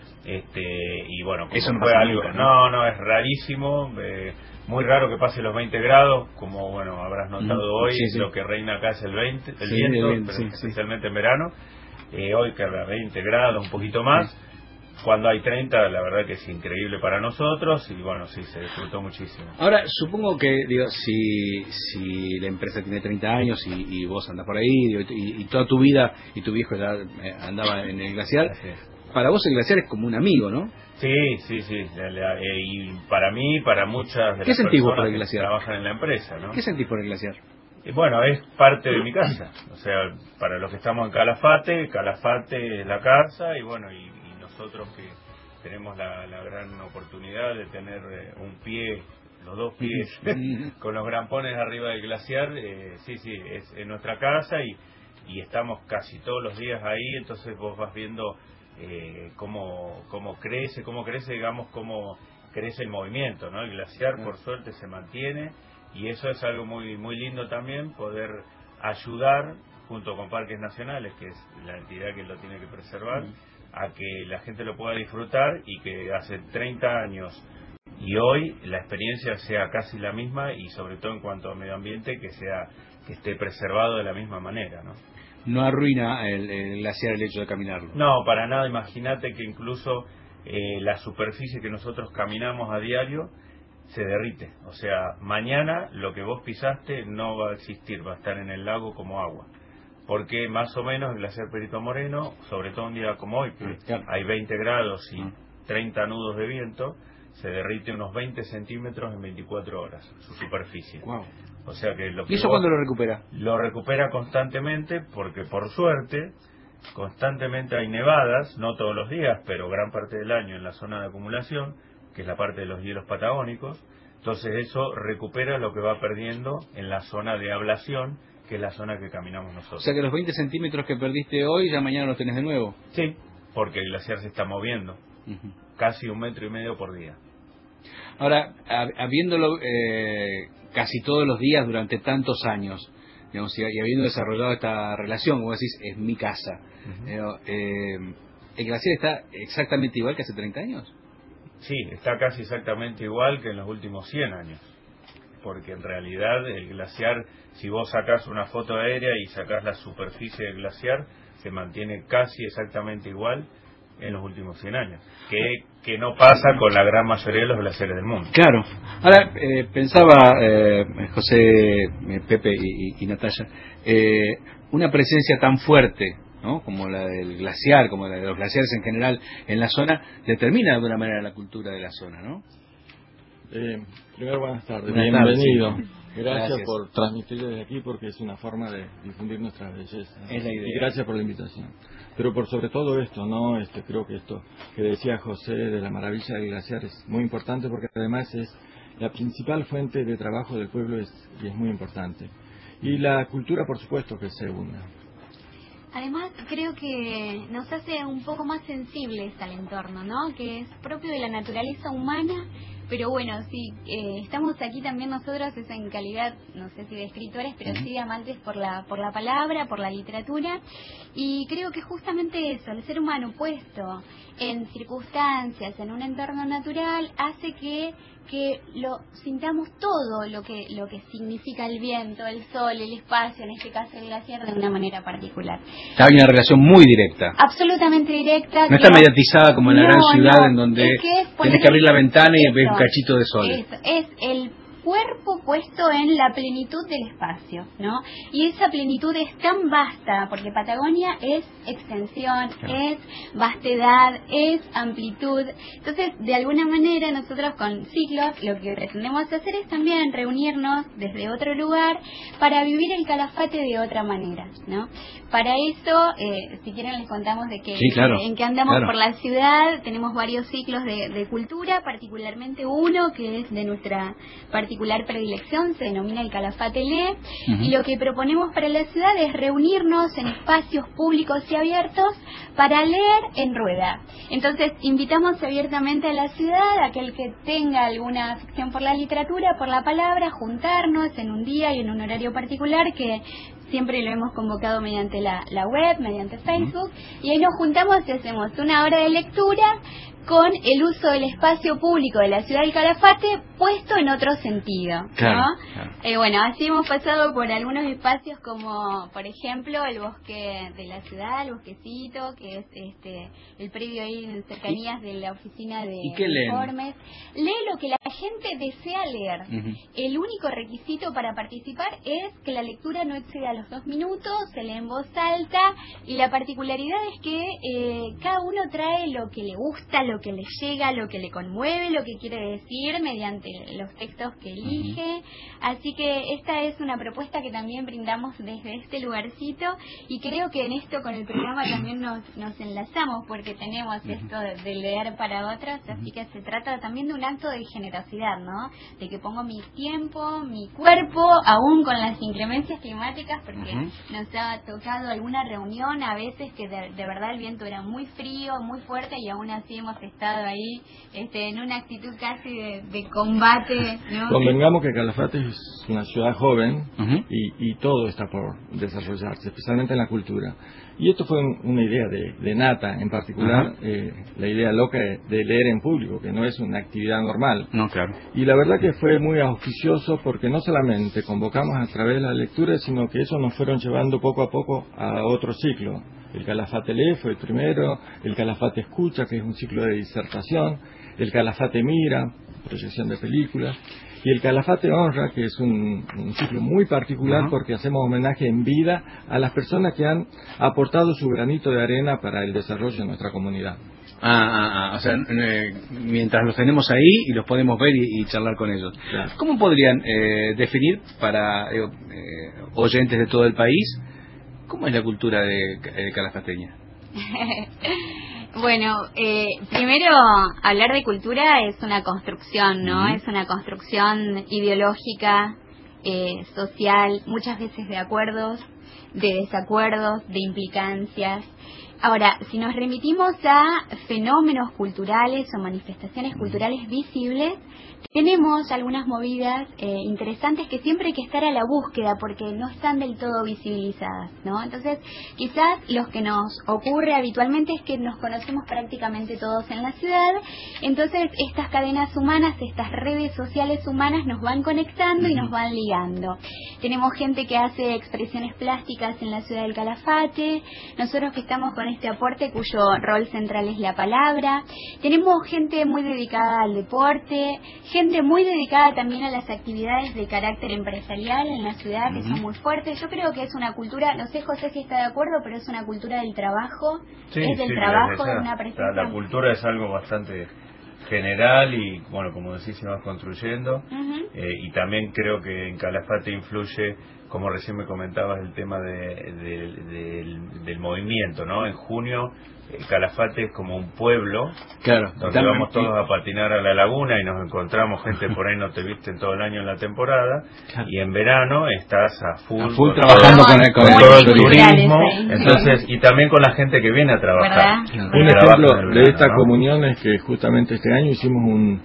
Este, y bueno, como eso no fue algo, nunca, ¿no? no, no, es rarísimo, eh, muy raro que pase los veinte grados, como bueno, habrás notado mm, hoy, sí, sí. lo que reina acá es el veinte, el sí, viento, el viento, pero sí, especialmente sí. en verano, eh, hoy que era veinte grados, un poquito más, sí. Cuando hay treinta, la verdad que es increíble para nosotros, y bueno, sí, se disfrutó muchísimo. Ahora, supongo que, digo, si si la empresa tiene treinta años y, y vos andás por ahí, digo, y, y toda tu vida, y tu viejo ya andaba en el glaciar, para vos el glaciar es como un amigo, ¿no? Sí, sí, sí, y para mí, para muchas de ¿Qué las sentís vos personas por el que glaciar? trabajan en la empresa, ¿no? ¿Qué sentís por el glaciar? Y bueno, es parte de mi casa, o sea, para los que estamos en Calafate, Calafate es la casa, y bueno, y, y nosotros que tenemos la, la gran oportunidad de tener eh, un pie, los dos pies, con los grampones arriba del glaciar, eh, sí, sí, es en nuestra casa, y, y estamos casi todos los días ahí, entonces vos vas viendo eh, cómo, cómo crece, cómo crece, digamos, cómo crece el movimiento, ¿no? El glaciar, por suerte, se mantiene, y eso es algo muy muy lindo también, poder ayudar, junto con Parques Nacionales, que es la entidad que lo tiene que preservar, a que la gente lo pueda disfrutar, y que hace treinta años y hoy la experiencia sea casi la misma, y sobre todo en cuanto a medio ambiente, que sea que esté preservado de la misma manera, ¿no? No arruina el, el glaciar el hecho de caminarlo. No, para nada. Imagínate que incluso eh, la superficie que nosotros caminamos a diario se derrite. O sea, mañana lo que vos pisaste no va a existir, va a estar en el lago como agua. Porque más o menos el glaciar Perito Moreno, sobre todo un día como hoy, que claro. hay veinte grados y treinta nudos de viento, se derrite unos veinte centímetros en veinticuatro horas, su superficie. Wow. O sea que lo que ¿Y eso cuándo lo recupera? Lo recupera constantemente, porque por suerte constantemente hay nevadas, no todos los días, pero gran parte del año en la zona de acumulación, que es la parte de los hielos patagónicos. Entonces eso recupera lo que va perdiendo en la zona de ablación, que es la zona que caminamos nosotros. O sea que los veinte centímetros que perdiste hoy, ya mañana los tenés de nuevo. Sí, porque el glaciar se está moviendo, uh-huh. casi un metro y medio por día. Ahora, habiéndolo eh, casi todos los días durante tantos años, digamos, y habiendo desarrollado esta relación, como decís, es mi casa, uh-huh. eh, ¿el glaciar está exactamente igual que hace treinta años? Sí, está casi exactamente igual que en los últimos cien años. Porque en realidad el glaciar, si vos sacás una foto aérea y sacás la superficie del glaciar, se mantiene casi exactamente igual en los últimos cien años, que, que no pasa con la gran mayoría de los glaciares del mundo. Claro. Ahora, eh, pensaba, eh, José, eh, Pepe y, y, y Natalia, eh, una presencia tan fuerte, ¿no?, como la del glaciar, como la de los glaciares en general en la zona, determina de alguna manera la cultura de la zona, ¿no? Eh, primero, buenas tardes. Buenas Bienvenido. tardes, sí. Gracias, gracias por transmitir desde aquí, porque es una forma de difundir nuestra belleza. Es la idea. Y gracias por la invitación. Pero por sobre todo esto, no, este, creo que esto que decía José de la maravilla del glaciar es muy importante, porque además es la principal fuente de trabajo del pueblo, es, y es muy importante. Y la cultura, por supuesto, que se une. Además, creo que nos hace un poco más sensibles al entorno, ¿no? Que es propio de la naturaleza humana. Pero bueno, sí, eh, estamos aquí también nosotros, es en calidad, no sé si de escritores, pero sí de amantes por la por la palabra, por la literatura, y creo que justamente eso, el ser humano puesto en circunstancias, en un entorno natural, hace que que lo sintamos todo lo que lo que significa el viento, el sol, el espacio, en este caso el glaciar, de una manera particular. Hay una relación muy directa. Absolutamente directa. No está mediatizada como en la no, gran ciudad, no, en donde es que es tenés que abrir la ventana y ves un cachito de sol. Eso, es el cuerpo puesto en la plenitud del espacio, ¿no? Y esa plenitud es tan vasta, porque Patagonia es extensión, claro. es vastedad, es amplitud. Entonces, de alguna manera, nosotros con ciclos lo que pretendemos hacer es también reunirnos desde otro lugar para vivir el Calafate de otra manera, ¿no? Para eso, eh, si quieren les contamos de que, sí, claro, en que andamos claro. por la ciudad. Tenemos varios ciclos de, de cultura, particularmente uno que es de nuestra particular predilección, se denomina el Calafate Lee, uh-huh. y lo que proponemos para la ciudad es reunirnos en espacios públicos y abiertos para leer en rueda. Entonces, invitamos abiertamente a la ciudad, a aquel que tenga alguna afición por la literatura, por la palabra, juntarnos en un día y en un horario particular que siempre lo hemos convocado mediante la, la web, mediante Facebook, uh-huh. y ahí nos juntamos y hacemos una hora de lectura con el uso del espacio público de la ciudad del Calafate puesto en otro sentido, claro, ¿no? Claro. Eh, bueno, así hemos pasado por algunos espacios como, por ejemplo, el bosque de la ciudad, el bosquecito, que es este el predio ahí en cercanías de la oficina de informes. Lee lo que la gente desea leer. Uh-huh. El único requisito para participar es que la lectura no exceda los dos minutos, se lee en voz alta, y la particularidad es que eh, cada uno trae lo que le gusta, lo que le llega, lo que le conmueve, lo que quiere decir mediante los textos que elige. Uh-huh. Así que esta es una propuesta que también brindamos desde este lugarcito, y creo que en esto con el programa también nos, nos enlazamos, porque tenemos uh-huh. esto de, de leer para otros, así que se trata también de un acto de generosidad, ¿no? De que pongo mi tiempo, mi cuerpo, aún con las inclemencias climáticas, porque uh-huh. nos ha tocado alguna reunión a veces que de, de verdad el viento era muy frío, muy fuerte, y aún así hemos estado ahí este, en una actitud casi de, de combate, ¿no? Convengamos que Calafate es una ciudad joven, uh-huh. y, y todo está por desarrollarse, especialmente en la cultura. Y esto fue un, una idea de, de Nata, en particular, uh-huh. eh, la idea loca de, de leer en público, que no es una actividad normal. No, claro. Y la verdad que fue muy auspicioso, porque no solamente convocamos a través de la lectura, sino que eso nos fueron llevando poco a poco a otro ciclo. El Calafate Lee fue el primero, el Calafate Escucha, que es un ciclo de disertación, el Calafate Mira, proyección de películas, y el Calafate Honra, que es un, un ciclo muy particular, uh-huh. porque hacemos homenaje en vida a las personas que han aportado su granito de arena para el desarrollo de nuestra comunidad. Ah, ah, ah, o sea, eh, mientras los tenemos ahí y los podemos ver y, y charlar con ellos. Claro. ¿Cómo podrían eh, definir para eh, oyentes de todo el país cómo es la cultura de, de calafateña? Bueno, eh, primero, hablar de cultura es una construcción, ¿no? Uh-huh. Es una construcción ideológica, eh, social, muchas veces de acuerdos, de desacuerdos, de implicancias. Ahora, si nos remitimos a fenómenos culturales o manifestaciones culturales visibles, tenemos algunas movidas eh, interesantes que siempre hay que estar a la búsqueda, porque no están del todo visibilizadas, ¿no? Entonces, quizás lo que nos ocurre habitualmente es que nos conocemos prácticamente todos en la ciudad, entonces estas cadenas humanas, estas redes sociales humanas nos van conectando y nos van ligando. Tenemos gente que hace expresiones plásticas en la ciudad del Calafate, nosotros que estamos con este aporte cuyo rol central es la palabra, tenemos gente muy dedicada al deporte, gente muy dedicada también a las actividades de carácter empresarial en la ciudad, que uh-huh. son muy fuertes. Yo creo que es una cultura, no sé José si está de acuerdo, pero es una cultura del trabajo, sí, es del sí, trabajo, esa, de una presencia. La, la cultura es algo bastante general y, bueno, como decís, se va construyendo. Uh-huh. eh, y también creo que en Calafate influye, como recién me comentabas, el tema de, de, de, del, del movimiento, ¿no? En junio el Calafate es como un pueblo, claro, donde vamos todos a patinar a la laguna y nos encontramos gente por ahí no te visten todo el año en la temporada, claro. y en verano estás a full, a full trabajando con, el, con, con el, todo el turismo, entonces, y también con la gente que viene a trabajar. Claro. Un ejemplo de esta comunión es que justamente este año hicimos un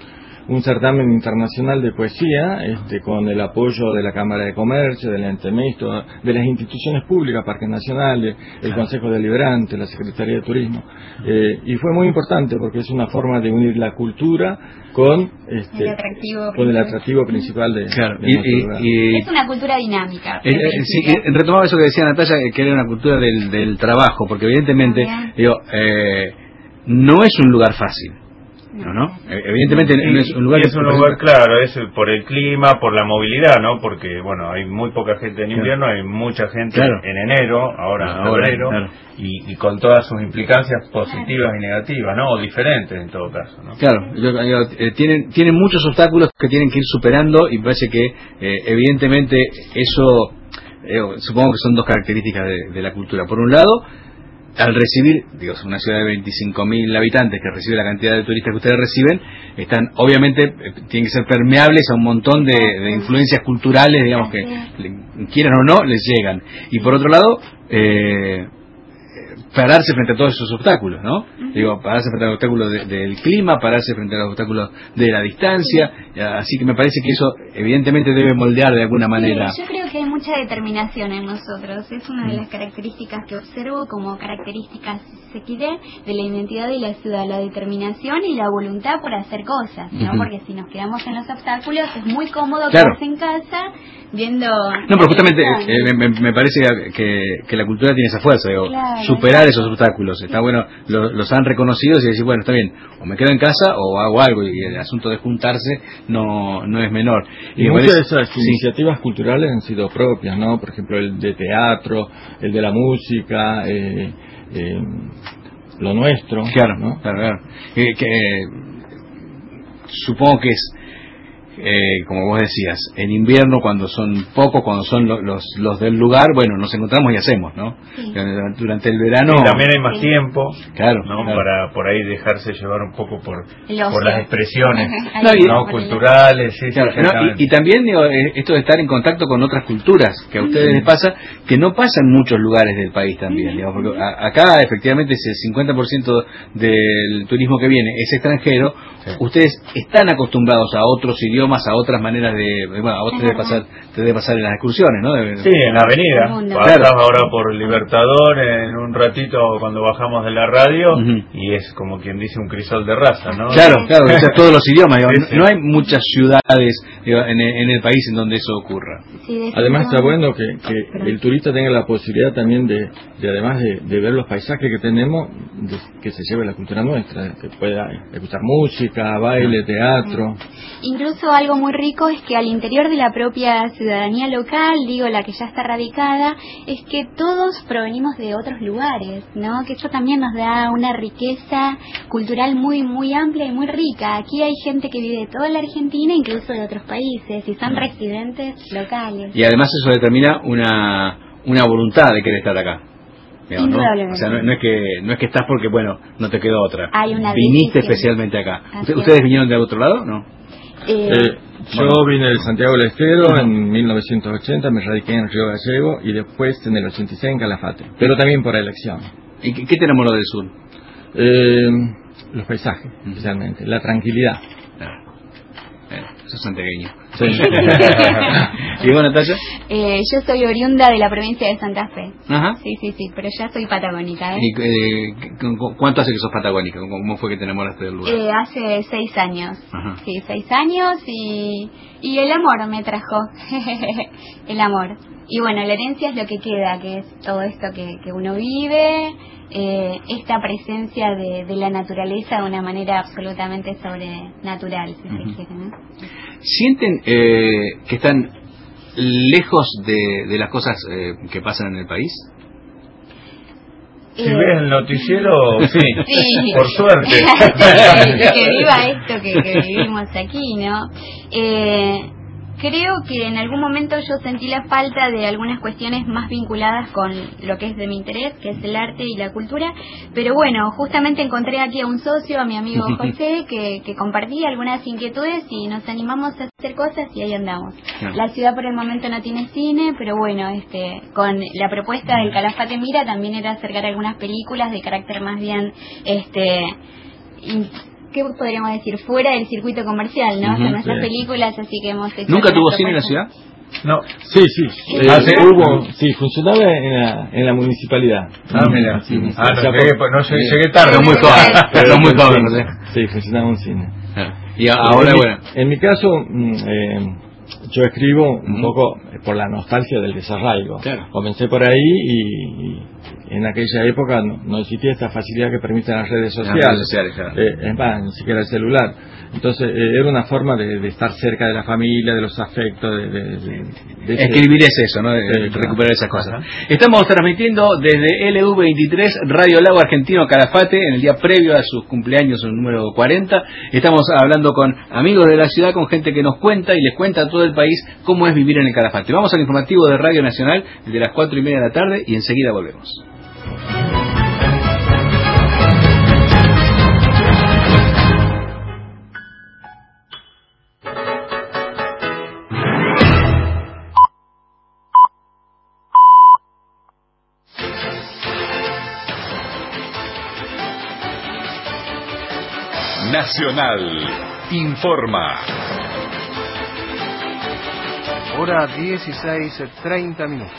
un certamen internacional de poesía, este, con el apoyo de la Cámara de Comercio, del ente mixto, de las instituciones públicas, Parques Nacionales, el Consejo Deliberante, la Secretaría de Turismo, eh, y fue muy importante porque es una forma de unir la cultura con este, el atractivo con el atractivo principal de, claro. de y, nuestro y, lugar. y, es una cultura dinámica. Eh, eh, sí, eh, retomaba eso que decía Natalia, que era una cultura del, del trabajo, porque evidentemente, ah, digo, eh, no es un lugar fácil. No, no. Evidentemente sí, no es un lugar. Es un lugar, claro, es por el clima, por la movilidad, ¿no? Porque, bueno, hay muy poca gente en invierno, claro. Hay mucha gente claro. en enero, ahora en febrero, claro. y, y con todas sus implicancias positivas y negativas, ¿no? O diferentes en todo caso, ¿no? Claro, yo, yo, eh, tienen, tienen muchos obstáculos que tienen que ir superando y parece que, eh, evidentemente, eso, eh, supongo que son dos características de, de la cultura. Por un lado, al recibir, digo, una ciudad de veinticinco mil habitantes que recibe la cantidad de turistas que ustedes reciben, están, obviamente, tienen que ser permeables a un montón de, de influencias culturales, digamos, que quieran o no, les llegan. Y por otro lado, eh, pararse frente a todos esos obstáculos, ¿no? Uh-huh. Digo, pararse frente a los obstáculos de, del clima, pararse frente a los obstáculos de la distancia, uh-huh. Así que me parece que eso evidentemente debe moldear de alguna manera. Sí, yo creo que hay mucha determinación en nosotros, es una de las características que observo como características, si se quiere, de la identidad de la ciudad, la determinación y la voluntad por hacer cosas, ¿no? Uh-huh. Porque si nos quedamos en los obstáculos es muy cómodo claro. quedarse en casa viendo... No, pero justamente eh, me, me parece que, que la cultura tiene esa fuerza, digo, claro, superar esos obstáculos. Está bueno, lo, los han reconocido y decir, bueno, está bien, o me quedo en casa o hago algo, y el asunto de juntarse no no es menor. Y, y muchas parece, de esas sí. iniciativas culturales han sido propias, ¿no? Por ejemplo, el de teatro, el de la música, eh, eh, lo nuestro. Claro, ¿no? Claro, claro. Eh, que, eh, supongo que es Eh, como vos decías, en invierno cuando son pocos, cuando son lo, los los del lugar, bueno, nos encontramos y hacemos, ¿no? Sí. Durante el verano sí, también hay más sí. tiempo, claro, ¿no? Claro. Para por ahí dejarse llevar un poco por Los por las expresiones no, y, no culturales, sí, claro, no, y, y también digo, esto de estar en contacto con otras culturas que a ustedes les pasa, que no pasa en muchos lugares del país también, digo, porque a, acá efectivamente ese cincuenta por ciento del turismo que viene es extranjero. Sí. Ustedes están acostumbrados a otros idiomas, a otras maneras de, bueno, a otros de pasar, te debe pasar en las excursiones, ¿no? De, sí, en la avenida. Pasás claro. ahora por Libertador en un ratito cuando bajamos de la radio, uh-huh. y es como quien dice un crisol de raza, ¿no? Claro, claro, o sea, todos los idiomas. Digo, sí, sí. No hay muchas ciudades digo, en, en el país en donde eso ocurra. Sí, además está bueno que, que el turista tenga la posibilidad también de, de además de, de ver los paisajes que tenemos, de, que se lleve la cultura nuestra, que pueda escuchar música, baile, teatro. Incluso algo muy rico es que al interior de la propia ciudadanía local, digo la que ya está radicada, es que todos provenimos de otros lugares, ¿no? Que eso también nos da una riqueza cultural muy muy amplia y muy rica. Aquí hay gente que vive de toda la Argentina, incluso de otros países, y son residentes locales. Y además eso determina una una voluntad de querer estar acá. Digamos, ¿no? O sea, no, no es que no es que estás porque, bueno, no te quedó otra. Hay una Viniste especialmente acá. ¿Usted, ¿Ustedes vinieron de otro lado? No. Eh, eh, yo bueno. vine de Santiago del Estero uh-huh. en mil novecientos ochenta, me radiqué en Río Gallego y después en el ochenta y seis en Calafate, pero también por elección. ¿Y qué, qué te enamoró del sur? Eh, los paisajes, uh-huh. especialmente, la tranquilidad. Claro. Eh, sos santiagueño. Sí. ¿Y vos, Natalia? Eh, yo soy oriunda de la provincia de Santa Fe. Ajá. Sí, sí, sí, pero ya soy patagónica. ¿eh? ¿Y eh, cuánto hace que sos patagónica? ¿Cómo fue que te enamoraste del lugar? Eh, hace seis años. Ajá. Sí, seis años y, y el amor me trajo. El amor. Y bueno, la herencia es lo que queda, que es todo esto que, que uno vive, eh, esta presencia de, de la naturaleza de una manera absolutamente sobrenatural, si uh-huh. se quiere, ¿no? ¿Sienten eh, que están lejos de, de las cosas eh, que pasan en el país? Si eh, ves el noticiero, sí, sí. Por suerte. Sí, que viva esto que, que vivimos aquí, ¿no? Eh, Creo que en algún momento yo sentí la falta de algunas cuestiones más vinculadas con lo que es de mi interés, que es el arte y la cultura, pero bueno, justamente encontré aquí a un socio, a mi amigo José, que, que compartía algunas inquietudes y nos animamos a hacer cosas y ahí andamos. La ciudad por el momento no tiene cine, pero bueno, este, con la propuesta del Calafate Mira también era acercar algunas películas de carácter más bien, este, in, ¿qué podríamos decir? Fuera del circuito comercial, ¿no? Uh-huh, Son nuestras sí. películas, así que hemos hecho... ¿Nunca tuvo cine en la ciudad? No. Sí, sí. Eh, ¿Ah, sí? Hubo, sí, funcionaba en la, en la municipalidad. Ah, mira. Sí, Ah, no, o sea, llegué, por, no sé, llegué tarde. Pero muy joven. Pero muy joven, no sé. Sí, funcionaba un cine. Y ahora, en bueno. Mi, en mi caso, eh, yo escribo un uh-huh. poco por la nostalgia del desarraigo. Claro. Comencé por ahí y, y en aquella época no, no existía esta facilidad que permiten las redes sociales. Las redes sociales, claro. eh, es más, ni siquiera el celular. Entonces eh, era una forma de, de estar cerca de la familia, de los afectos, de, de, de, de escribir ese, es eso, ¿no? De, de recuperar esas cosas. Ajá. Estamos transmitiendo desde L U veintitrés Radio Lago Argentino Calafate en el día previo a sus cumpleaños, el número cuarenta. Estamos hablando con amigos de la ciudad, con gente que nos cuenta y les cuenta a todo el país cómo es vivir en el Calafate. Vamos al informativo de Radio Nacional de las cuatro y media de la tarde y enseguida volvemos. Nacional informa. Hora dieciséis treinta minutos.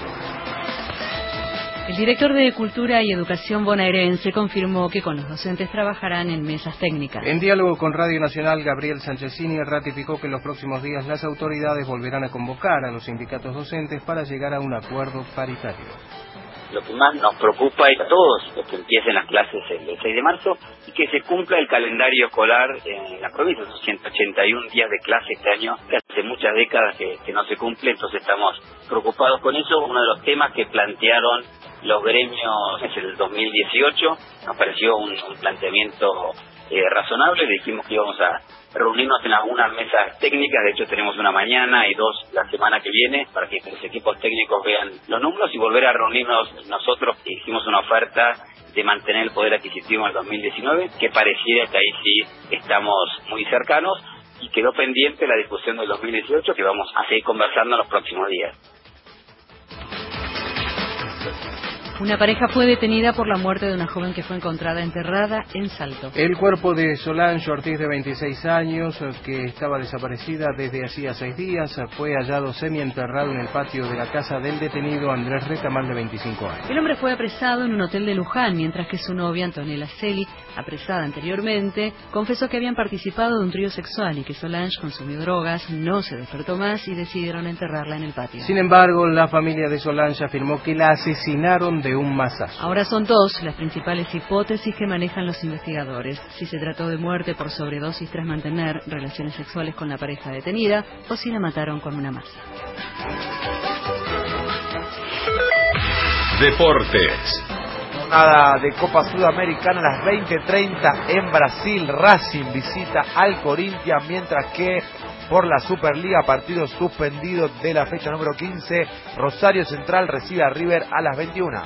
El director de Cultura y Educación bonaerense confirmó que con los docentes trabajarán en mesas técnicas. En diálogo con Radio Nacional, Gabriel Sanchezini ratificó que en los próximos días las autoridades volverán a convocar a los sindicatos docentes para llegar a un acuerdo paritario. Lo que más nos preocupa es a todos los que empiecen las clases el seis de marzo y que se cumpla el calendario escolar en la provincia. Son ciento ochenta y uno días de clase este año, que hace muchas décadas que, que no se cumple, entonces estamos preocupados con eso. Uno de los temas que plantearon los gremios es el dos mil dieciocho, nos pareció un, un planteamiento eh, razonable, le dijimos que íbamos a reunirnos en algunas mesas técnicas, de hecho tenemos una mañana y dos la semana que viene para que los equipos técnicos vean los números y volver a reunirnos nosotros. Hicimos una oferta de mantener el poder adquisitivo en el dos mil diecinueve, que pareciera que ahí sí estamos muy cercanos, y quedó pendiente la discusión del dos mil dieciocho, que vamos a seguir conversando en los próximos días. Una pareja fue detenida por la muerte de una joven que fue encontrada enterrada en Salto. El cuerpo de Solange Ortiz, de veintiséis años, que estaba desaparecida desde hacía seis días, fue hallado semienterrado en el patio de la casa del detenido Andrés Retamal, de veinticinco años. El hombre fue apresado en un hotel de Luján, mientras que su novia, Antonella Celi, apresada anteriormente, confesó que habían participado de un trío sexual y que Solange consumió drogas, no se despertó más y decidieron enterrarla en el patio. Sin embargo, la familia de Solange afirmó que la asesinaron de un mazazo. Ahora son dos las principales hipótesis que manejan los investigadores: si se trató de muerte por sobredosis tras mantener relaciones sexuales con la pareja detenida, o si la mataron con una masa. Deportes. Jornada de Copa Sudamericana a las veinte treinta en Brasil. Racing visita al Corinthians, mientras que por la Superliga, partido suspendido de la fecha número quince, Rosario Central recibe a River a las veintiuna.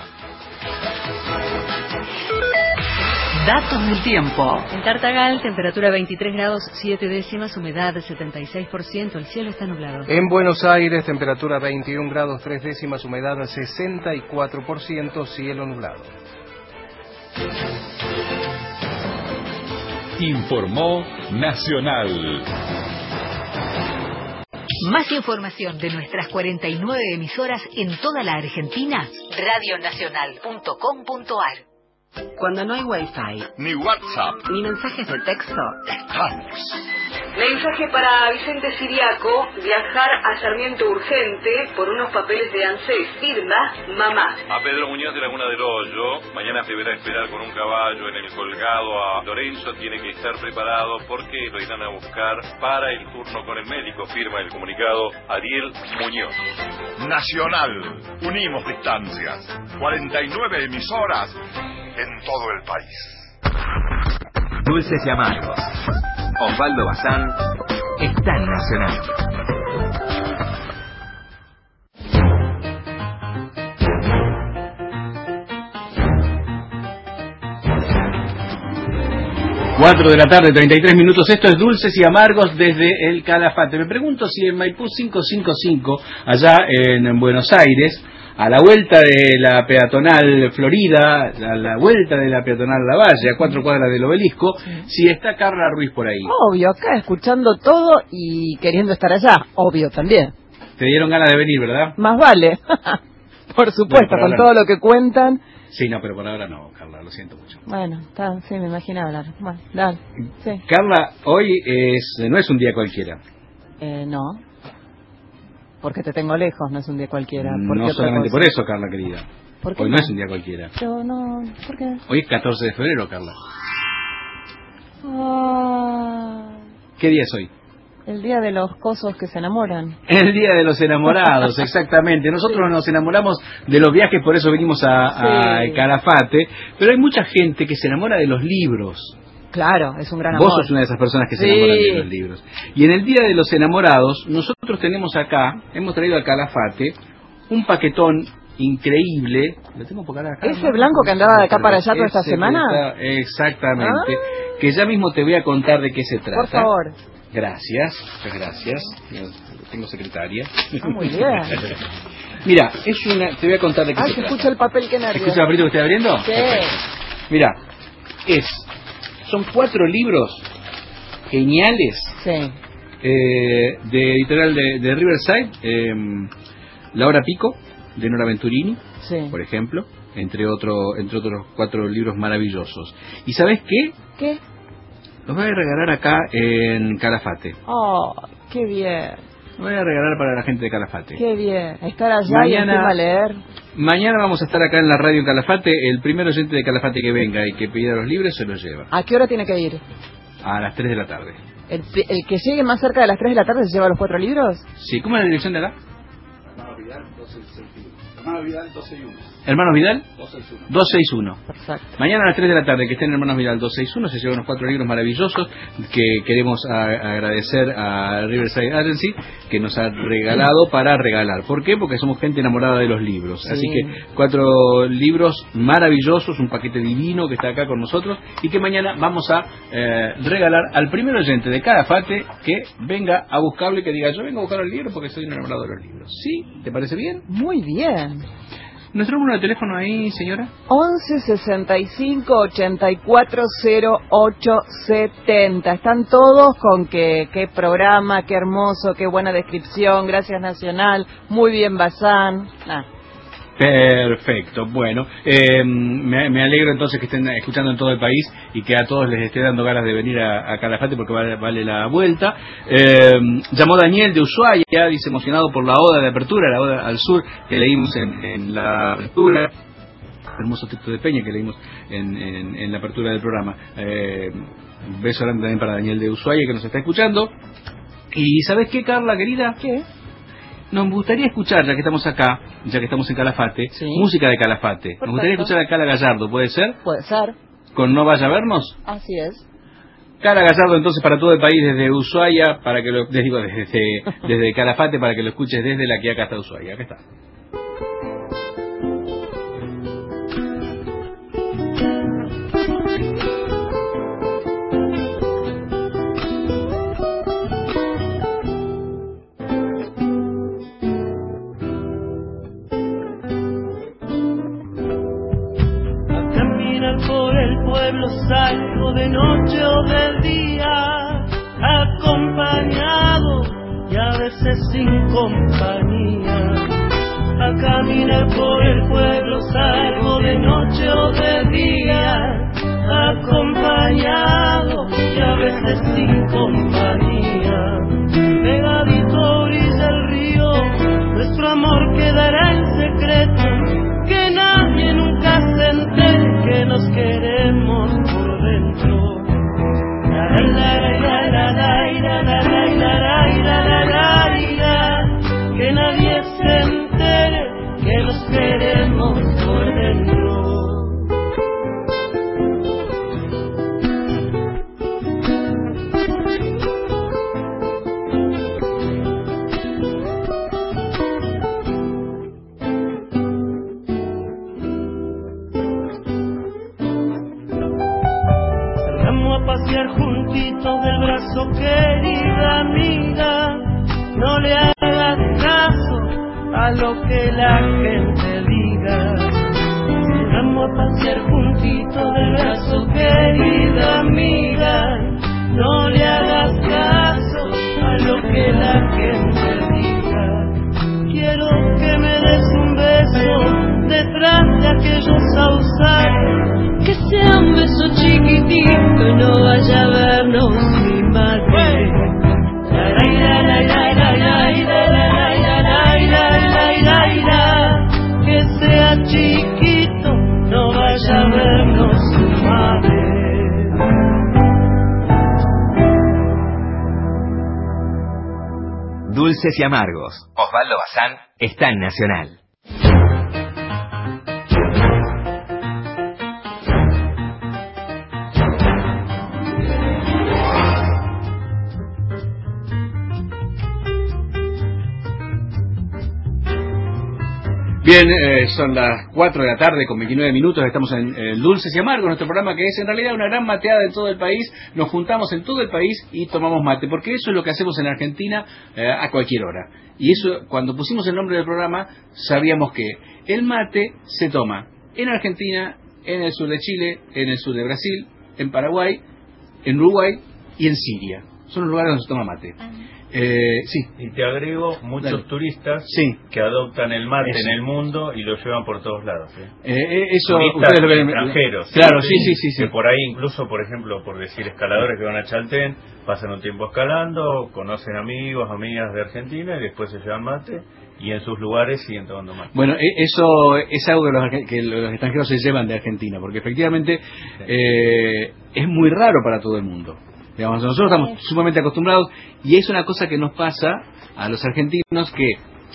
Datos del tiempo. En Tartagal, temperatura veintitrés grados siete décimas, humedad setenta y seis por ciento, el cielo está nublado. En Buenos Aires, temperatura veintiún grados tres décimas, humedad sesenta y cuatro por ciento, cielo nublado. Informó Nacional. Más información de nuestras cuarenta y nueve emisoras en toda la Argentina, radio nacional punto com punto a r. Cuando no hay wifi, ni WhatsApp, ni mensajes de texto, estamos. Mensaje para Vicente Siriaco: viajar a Sarmiento urgente por unos papeles de ANSES. Firma mamá. A Pedro Muñoz de Laguna del Hoyo: mañana deberá esperar con un caballo en el colgado a Lorenzo, tiene que estar preparado porque lo irán a buscar para el turno con el médico. Firma el comunicado Ariel Muñoz. Nacional, unimos distancias. cuarenta y nueve emisoras en todo el país. Dulces y amargos. Osvaldo Bazán está en Nacional. Cuatro de la tarde, treinta y tres minutos. Esto es Dulces y Amargos desde el Calafate. Me pregunto si en Maipú quinientos cincuenta y cinco, allá en Buenos Aires, a la vuelta de la peatonal Florida, a la vuelta de la peatonal Lavalle, a cuatro cuadras del Obelisco, sí. Si está Carla Ruiz por ahí. Obvio, acá escuchando todo y queriendo estar allá, obvio también. Te dieron ganas de venir, ¿verdad? Más vale. Por supuesto, bueno, con todo no. Lo que cuentan. Sí, no, pero por ahora no, Carla, lo siento mucho. Bueno, está, sí, me imaginaba hablar. Bueno, dale, sí. Carla, hoy es, no es un día cualquiera. Eh, no. Porque te tengo lejos, no es un día cualquiera. ¿Por no solamente por eso, Carla, querida. ¿Por qué hoy no? no es un día cualquiera. Yo no, ¿por qué? Hoy es catorce de febrero, Carla. Ah... ¿Qué día es hoy? El día de los cosos que se enamoran. El día de los enamorados, exactamente. Nosotros sí. Nos enamoramos de los viajes, por eso venimos a, sí. a Calafate. Pero hay mucha gente que se enamora de los libros. Claro, es un gran amor. Vos sos una de esas personas que sí. se enamoran de los libros. Y en el Día de los Enamorados, nosotros tenemos acá, hemos traído a Calafate, un paquetón increíble. ¿Lo tengo por acá? ¿Ese ¿no? blanco que andaba de acá para allá toda esta semana? Está, exactamente. Ah. Que ya mismo te voy a contar de qué se trata. Por favor. Gracias, muchas gracias. Tengo secretaria. Ah, muy bien. Mira, es una, te voy a contar de qué ah, se se trata. escucha el papel que nervio. ¿Escucha el papelito que estoy abriendo? Sí. Mira, es, son cuatro libros geniales. Sí. Eh, de editorial de, de Riverside, eh, La Hora Pico, de Nora Venturini, sí. Por ejemplo, entre otro, entre otros cuatro libros maravillosos. ¿Y sabes qué? ¿Qué? Los voy a regalar acá en Calafate. Oh, qué bien. Los voy a regalar para la gente de Calafate. Qué bien. Estar allá mañana, y encima leer. Mañana vamos a estar acá en la radio en Calafate. El primer oyente de Calafate que venga y que pida los libros se los lleva. ¿A qué hora tiene que ir? A las tres de la tarde. ¿El, el que llegue más cerca de las tres de la tarde se lleva los cuatro libros? Sí. ¿Cómo es la dirección de acá? Hermanos Vidal, doscientos sesenta y uno. Hermanos Vidal, doscientos sesenta y uno. Hermanos Vidal, doscientos sesenta y uno. Perfecto. Mañana a las tres de la tarde, que estén Hermanos Vidal doscientos sesenta y uno, se llevan unos cuatro libros maravillosos que queremos a, agradecer a Riverside Agency, que nos ha regalado para regalar. ¿Por qué? Porque somos gente enamorada de los libros. Sí. Así que cuatro libros maravillosos, un paquete divino que está acá con nosotros y que mañana vamos a eh, regalar al primer oyente de Calafate que venga a buscarlo y que diga, yo vengo a buscar el libro porque soy un enamorado de los libros. ¿Sí? ¿Te parece bien? Muy bien. ¿Nuestro número de teléfono ahí, señora? once sesenta y cinco ochenta y cuatro cero ocho setenta. Están todos con que qué programa, qué hermoso, qué buena descripción, gracias Nacional, muy bien Bazán. Ah. Perfecto, bueno, eh, me, me alegro entonces que estén escuchando en todo el país y que a todos les esté dando ganas de venir a, a Calafate porque vale, vale la vuelta. Eh, llamó Daniel de Ushuaia, dice emocionado por la oda de apertura, la oda al sur que leímos en, en la apertura, hermoso texto de Peña que leímos en, en, en la apertura del programa. Eh, un beso grande también para Daniel de Ushuaia que nos está escuchando. Y ¿sabes qué, Carla, querida? ¿Qué? Nos gustaría escuchar, ya que estamos acá, ya que estamos en Calafate, sí. Música de Calafate. Perfecto. Nos gustaría escuchar a Cala Gallardo, ¿puede ser? Puede ser. ¿Con No Vaya a Vernos? Así es. Cala Gallardo entonces para todo el país, desde Ushuaia, para que lo, les digo, desde, desde Calafate, para que lo escuches desde la que acá está Ushuaia. Acá está. Por el pueblo salgo de noche o de día, acompañado y a veces sin compañía. A caminar por el pueblo salgo de noche o de día, acompañado y a veces sin compañía. Pegadito a orilla del río, nuestro amor quedará en secreto, que nadie nunca se entere que nos queremos por dentro. La la la la la la la la la la la, que nadie se entere que nos queremos por dentro. Pasear juntitos del brazo, querida amiga, no le hagas caso a lo que la gente diga. Vamos a pasear juntitos del brazo, querida amiga. No le hagas caso a lo que la gente diga. Quiero que me des un beso detrás de aquellos sausages, que sea un beso chiquitito y no vaya a vernos mi madre. Que sea chiquito, no vaya a vernos mi madre. Dulces y amargos. Osvaldo Bazán está en Nacional. Bien, eh, son las cuatro de la tarde con veintinueve minutos, estamos en eh, Dulces y Amargos, nuestro programa que es en realidad una gran mateada de todo el país. Nos juntamos en todo el país y tomamos mate, porque eso es lo que hacemos en Argentina eh, a cualquier hora. Y eso, cuando pusimos el nombre del programa, sabíamos que el mate se toma en Argentina, en el sur de Chile, en el sur de Brasil, en Paraguay, en Uruguay y en Siria. Son los lugares donde se toma mate. Eh, sí. Y te agrego muchos Dale. turistas sí. que adoptan el mate eso. en el mundo y lo llevan por todos lados. ¿eh? Eh, eso, turistas lo que extranjeros. Claro, sí, sí, sí, sí. Que por ahí incluso, por ejemplo, por decir escaladores que van a Chaltén, pasan un tiempo escalando, conocen amigos, amigas de Argentina y después se llevan mate y en sus lugares siguen tomando mate. Bueno, eso es algo que los, que los extranjeros se llevan de Argentina, porque efectivamente sí. eh, es muy raro para todo el mundo. Digamos, nosotros estamos sumamente acostumbrados y es una cosa que nos pasa a los argentinos que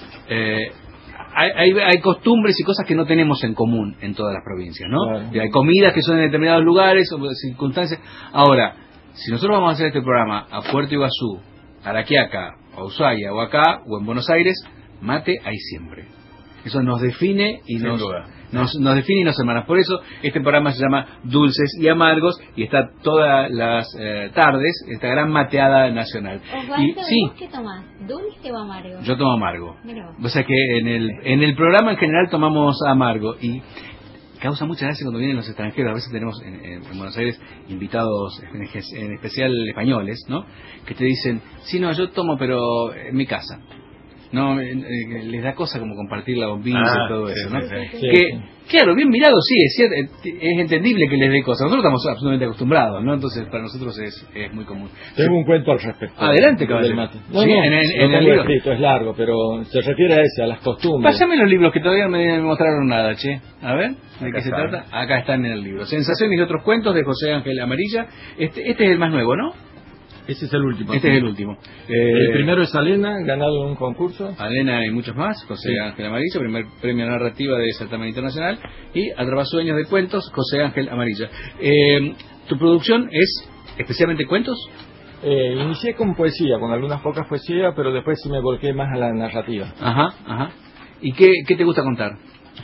eh, hay, hay, hay costumbres y cosas que no tenemos en común en todas las provincias, ¿no? Claro. Y hay comidas que son en determinados lugares o circunstancias. Ahora, si nosotros vamos a hacer este programa a Puerto Iguazú, a La Quiaca, a Ushuaia o acá o en Buenos Aires, mate hay siempre. Eso nos define y nos, nos, nos define y nos hermanas. Por eso este programa se llama Dulces y Amargos y está todas las eh, tardes, esta gran mateada nacional. Osvaldo, y, sí, ¿vos qué tomás? ¿Dulce o amargo? Yo tomo amargo. O sea que en el, en el programa en general tomamos amargo y causa mucha gracia cuando vienen los extranjeros. A veces tenemos en, en Buenos Aires invitados, en, en especial españoles, ¿no? Que te dicen, sí, no, yo tomo pero en mi casa. No, eh, eh, les da cosa como compartir la bombilla ah, y todo sí, eso, ¿no? Sí, sí. Que, sí. Claro, bien mirado, sí, es cierto, es entendible que les dé cosa. Nosotros estamos absolutamente acostumbrados, ¿no? Entonces, para nosotros es, es muy común. Tengo un cuento al respecto. Adelante, caballero. No, sí, no, en, en, en el libro. Escrito, es largo, pero se refiere a ese, a las costumbres. Pásame los libros que todavía no me mostraron nada, che. A ver, ¿de Acá qué se trata? Acá están en el libro. Sensaciones y otros cuentos de José Ángel Amarilla. Este, este es el más nuevo, ¿no? Ese es el último. Este sí. es el último. Eh, el primero es Alena, ganado en un concurso. Alena y muchos más. José sí. Ángel Amarilla, primer premio narrativa de certamen internacional. Y Atrapasueños de Cuentos, José Ángel Amarilla. Eh, ¿Tu producción es especialmente cuentos? Eh, inicié con poesía, con algunas pocas poesías, pero después sí me volqué más a la narrativa. Ajá, ajá. ¿Y qué, qué te gusta contar?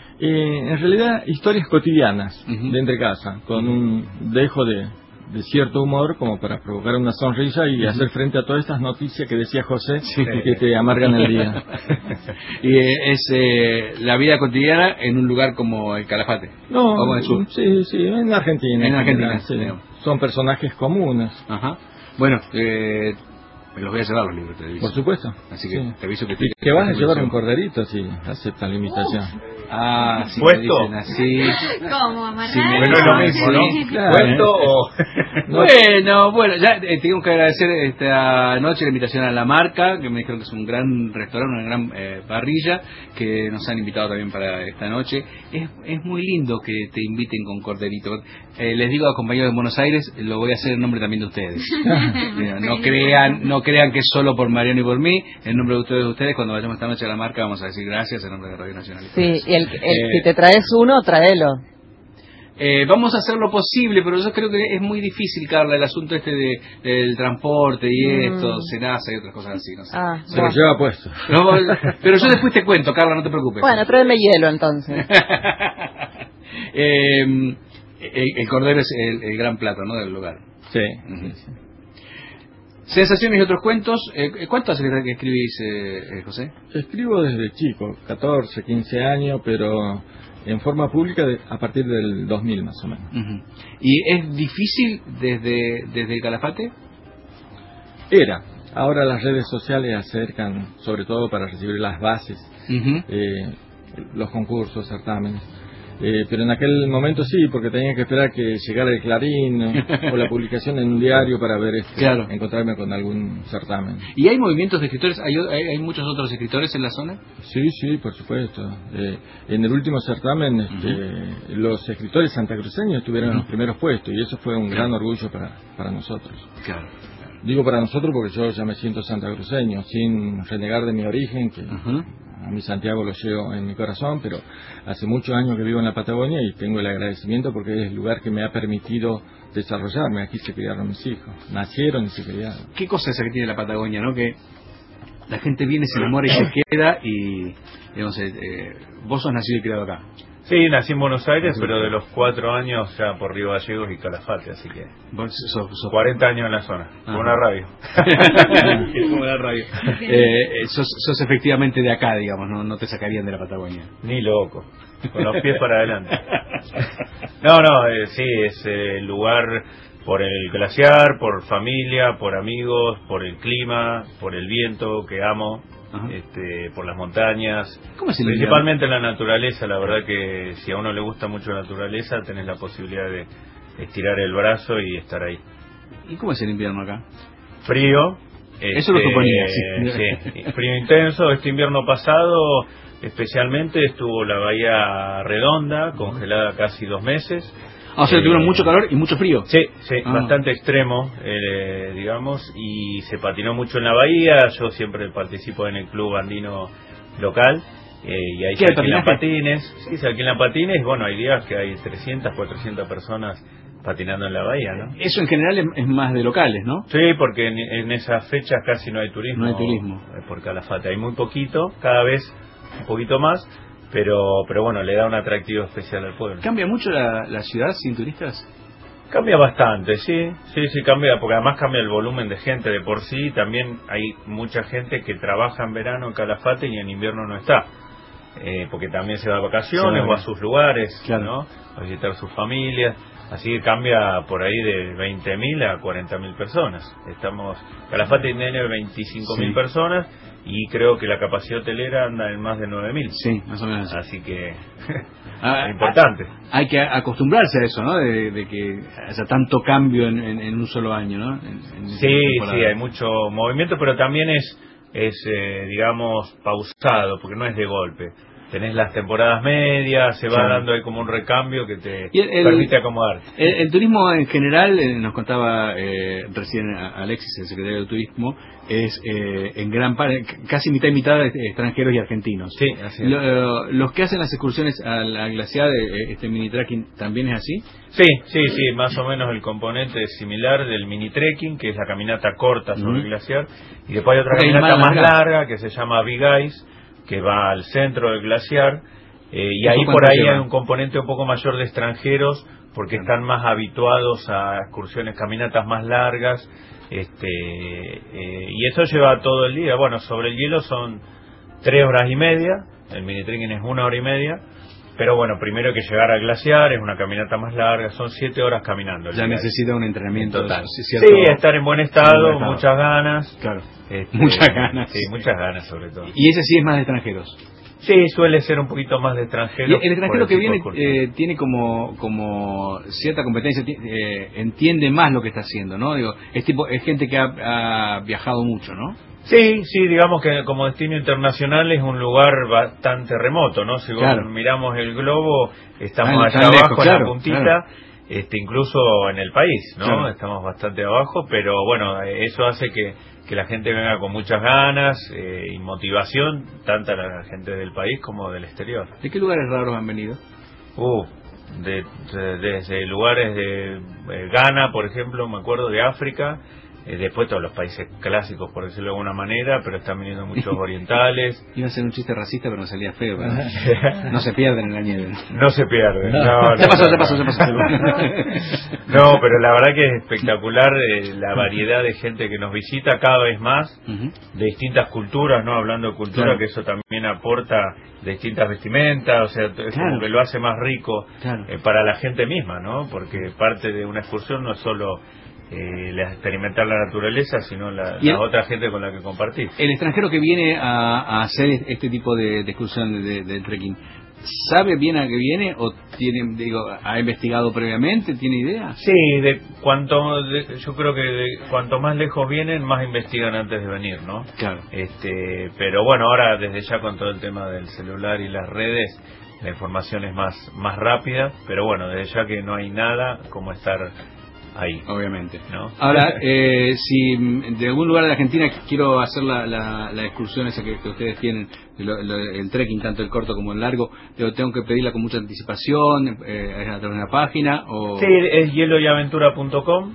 Eh, en realidad, historias cotidianas, uh-huh. de entre casa, con uh-huh. un dejo de... de cierto humor como para provocar una sonrisa y uh-huh. hacer frente a todas estas noticias que decía José sí. que te amargan el día. Y eh, es eh, la vida cotidiana en un lugar como el Calafate. No, como el sur. Sí, sí, en Argentina. En Argentina, sí. Son personajes comunes. Ajá. Bueno, eh, me los voy a llevar los libros, te aviso. Por supuesto. Así que sí. te aviso que... Te, que vas a llevar un corderito si aceptan la invitación. Uh. Ah, si ¿Puesto? Me dicen así. ¿Cómo, amarrar? Si me bueno, es lo mismo, ¿no? Claro. ¿Puesto o...? No. Bueno, bueno, ya eh, tengo que agradecer esta noche la invitación a La Marca, que me dijeron que es un gran restaurante, una gran eh, parrilla, que nos han invitado también para esta noche. Es, es muy lindo que te inviten con corderito. Eh, les digo a compañeros de Buenos Aires, lo voy a hacer en nombre también de ustedes. Mira, no crean no crean que es solo por Mariano y por mí, en nombre de ustedes, de ustedes cuando vayamos esta noche a La Marca vamos a decir gracias en nombre de Radio Nacional. Sí, y el, el, eh, si te traes uno, tráelo. Eh, vamos a hacer lo posible, pero yo creo que es muy difícil, Carla, el asunto este de, del transporte y mm. esto, Senasa y otras cosas así, no sé. Ah, se lo lleva puesto. No, pero yo después te cuento, Carla, no te preocupes. Bueno, tráeme hielo entonces. eh, el, el cordero es el, el gran plato, ¿no?, del lugar. Sí. Uh-huh. Sensaciones y otros cuentos. Eh, ¿Cuánto hace que escribís, eh, José? Escribo desde chico, catorce, quince años, pero en forma pública de, a partir del dos mil más o menos. Uh-huh. ¿Y es difícil desde, desde el Calafate? Era. Ahora las redes sociales acercan, sobre todo para recibir las bases, uh-huh. eh, los concursos, certámenes. Eh, pero en aquel momento sí, porque tenía que esperar que llegara el Clarín o la publicación en un diario para ver este, claro. encontrarme con algún certamen. ¿Y hay movimientos de escritores? ¿Hay, hay, hay muchos otros escritores en la zona? Sí, sí, por supuesto. Eh, en el último certamen este, uh-huh. los escritores santacruceños estuvieron uh-huh. en los primeros puestos y eso fue un gran orgullo para, para nosotros. Claro. Digo para nosotros porque yo ya me siento santacruceño, sin renegar de mi origen, que uh-huh. a mí Santiago lo llevo en mi corazón, pero hace muchos años que vivo en la Patagonia y tengo el agradecimiento porque es el lugar que me ha permitido desarrollarme. Aquí se criaron mis hijos, nacieron y se criaron. ¿Qué cosa es esa que tiene la Patagonia, no? Que la gente viene, se enamora y se queda y, digamos, eh, vos sos nacido y criado acá. Sí, nací en Buenos Aires, pero de los cuatro años ya por Río Gallegos y Calafate, así que ¿Vos sos, sos... cuarenta años en la zona, ah. como una radio. Como la radio. Eh, sos, sos efectivamente de acá, digamos, no, no te sacarían de la Patagonia. Ni loco, con los pies para adelante. No, no, eh, sí, es el eh, lugar por el glaciar, por familia, por amigos, por el clima, por el viento que amo. Este, por las montañas, ¿Cómo es el principalmente en la naturaleza. La verdad que si a uno le gusta mucho la naturaleza, tenés la posibilidad de estirar el brazo y estar ahí. ¿Y cómo es el invierno acá? Frío. Eso este, lo suponía, sí. sí. Frío intenso. Este invierno pasado especialmente estuvo la Bahía Redonda congelada casi dos meses. Ah, o sea, eh, tuvieron mucho calor y mucho frío. Sí, sí, ah. bastante extremo, eh, digamos, y se patinó mucho en la bahía. Yo siempre participo en el club andino local, eh, y ahí se alquilan patines. Sí, se alquilan patines, bueno, hay días que hay trescientas, cuatrocientas personas patinando en la bahía, ¿no? Eso en general es más de locales, ¿no? Sí, porque en, en esas fechas casi no hay turismo. No hay turismo. Por Calafate hay muy poquito, cada vez un poquito más. Pero pero bueno, le da un atractivo especial al pueblo. ¿Cambia mucho la, la ciudad sin turistas? Cambia bastante, sí, sí, sí cambia, porque además cambia el volumen de gente de por sí. También hay mucha gente que trabaja en verano en Calafate y en invierno no está, eh, porque también se va a vacaciones sí, o a sus lugares, claro. ¿no? A visitar sus familias. Así que cambia por ahí de veinte mil a cuarenta mil personas. Estamos, Calafate tiene veinticinco mil sí. personas y creo que la capacidad hotelera anda en más de nueve mil. Sí, más o menos. Así que ah, es importante. Hay que acostumbrarse a eso, ¿no? De, de que haya tanto cambio en, en, en un solo año, ¿no? En, en sí, sí, hay mucho movimiento, pero también es, es eh, digamos, pausado, porque no es de golpe. Tenés las temporadas medias, se va claro. dando ahí como un recambio que te el, el, permite acomodar. El, el turismo en general, eh, nos contaba eh, recién Alexis, el secretario de Turismo, es eh, en gran parte, casi mitad y mitad de extranjeros y argentinos. Sí, así es. Lo, los que hacen las excursiones a la glaciar, eh, este mini trekking, ¿también es así? Sí, sí, sí, más o menos el componente es similar del mini trekking, que es la caminata corta sobre uh-huh. el glaciar, y después hay otra Porque caminata hay más, más larga. larga que se llama Big Ice, que va al centro del glaciar, eh, y ahí por ahí hay un componente un poco mayor de extranjeros, porque están más habituados a excursiones, caminatas más largas, este eh, y eso lleva todo el día. Bueno, sobre el hielo son tres horas y media, el mini trekking es una hora y media, pero bueno, primero hay que llegar al glaciar, es una caminata más larga, son siete horas caminando. Ya necesita un entrenamiento total. Sí, estar en buen estado, en buen estado. muchas ganas. Claro. Este, muchas ganas. Sí, muchas ganas sobre todo. Y ese sí es más de extranjeros. Sí, suele ser un poquito más de extranjeros. Y el extranjero que viene eh, tiene como como cierta competencia, eh, entiende más lo que está haciendo, ¿no? Digo, es tipo es gente que ha, ha viajado mucho, ¿no? Sí, sí, digamos que como destino internacional es un lugar bastante remoto, ¿no? Si claro. miramos el globo, estamos ah, allá abajo lejos, en claro, la puntita, claro. este incluso en el país, ¿no? Claro. Estamos bastante abajo, pero bueno, eso hace que, que la gente venga con muchas ganas eh, y motivación, tanto la gente del país como del exterior. ¿De qué lugares raros han venido? Uh, de, de, desde lugares de eh, Ghana, por ejemplo, me acuerdo, de África, Eh, después todos los países clásicos, por decirlo de alguna manera, pero están viniendo muchos orientales. Iba a ser un chiste racista, pero no salía feo. ¿no? No se pierden en la nieve. No se pierden. No, no, no, se pasó, no, se pasó, no. se pasó. No, pero la verdad que es espectacular eh, la variedad de gente que nos visita cada vez más, uh-huh. de distintas culturas, ¿no? Hablando de cultura, claro. que eso también aporta de distintas vestimentas, o sea, es claro. como que lo hace más rico claro. eh, para la gente misma, ¿no? Porque parte de una excursión no es solo Eh, la, experimentar la naturaleza, sino la, la otra gente con la que compartir. El extranjero que viene a, a hacer este tipo de, de excursión de, de trekking, ¿sabe bien a qué viene o tiene, digo, ha investigado previamente? ¿Tiene idea? Sí, de cuanto de, yo creo que de, cuanto más lejos vienen, más investigan antes de venir, ¿no? Claro. Este, pero bueno, ahora desde ya con todo el tema del celular y las redes, la información es más más rápida, pero bueno, desde ya que no hay nada como estar ahí, obviamente, ¿no? Ahora, eh, si de algún lugar de la Argentina quiero hacer la, la, la excursión esa que, que ustedes tienen, lo, lo, el trekking, tanto el corto como el largo, ¿tengo que pedirla con mucha anticipación, eh, a través de una página? O... Sí, es hielo y aventura punto com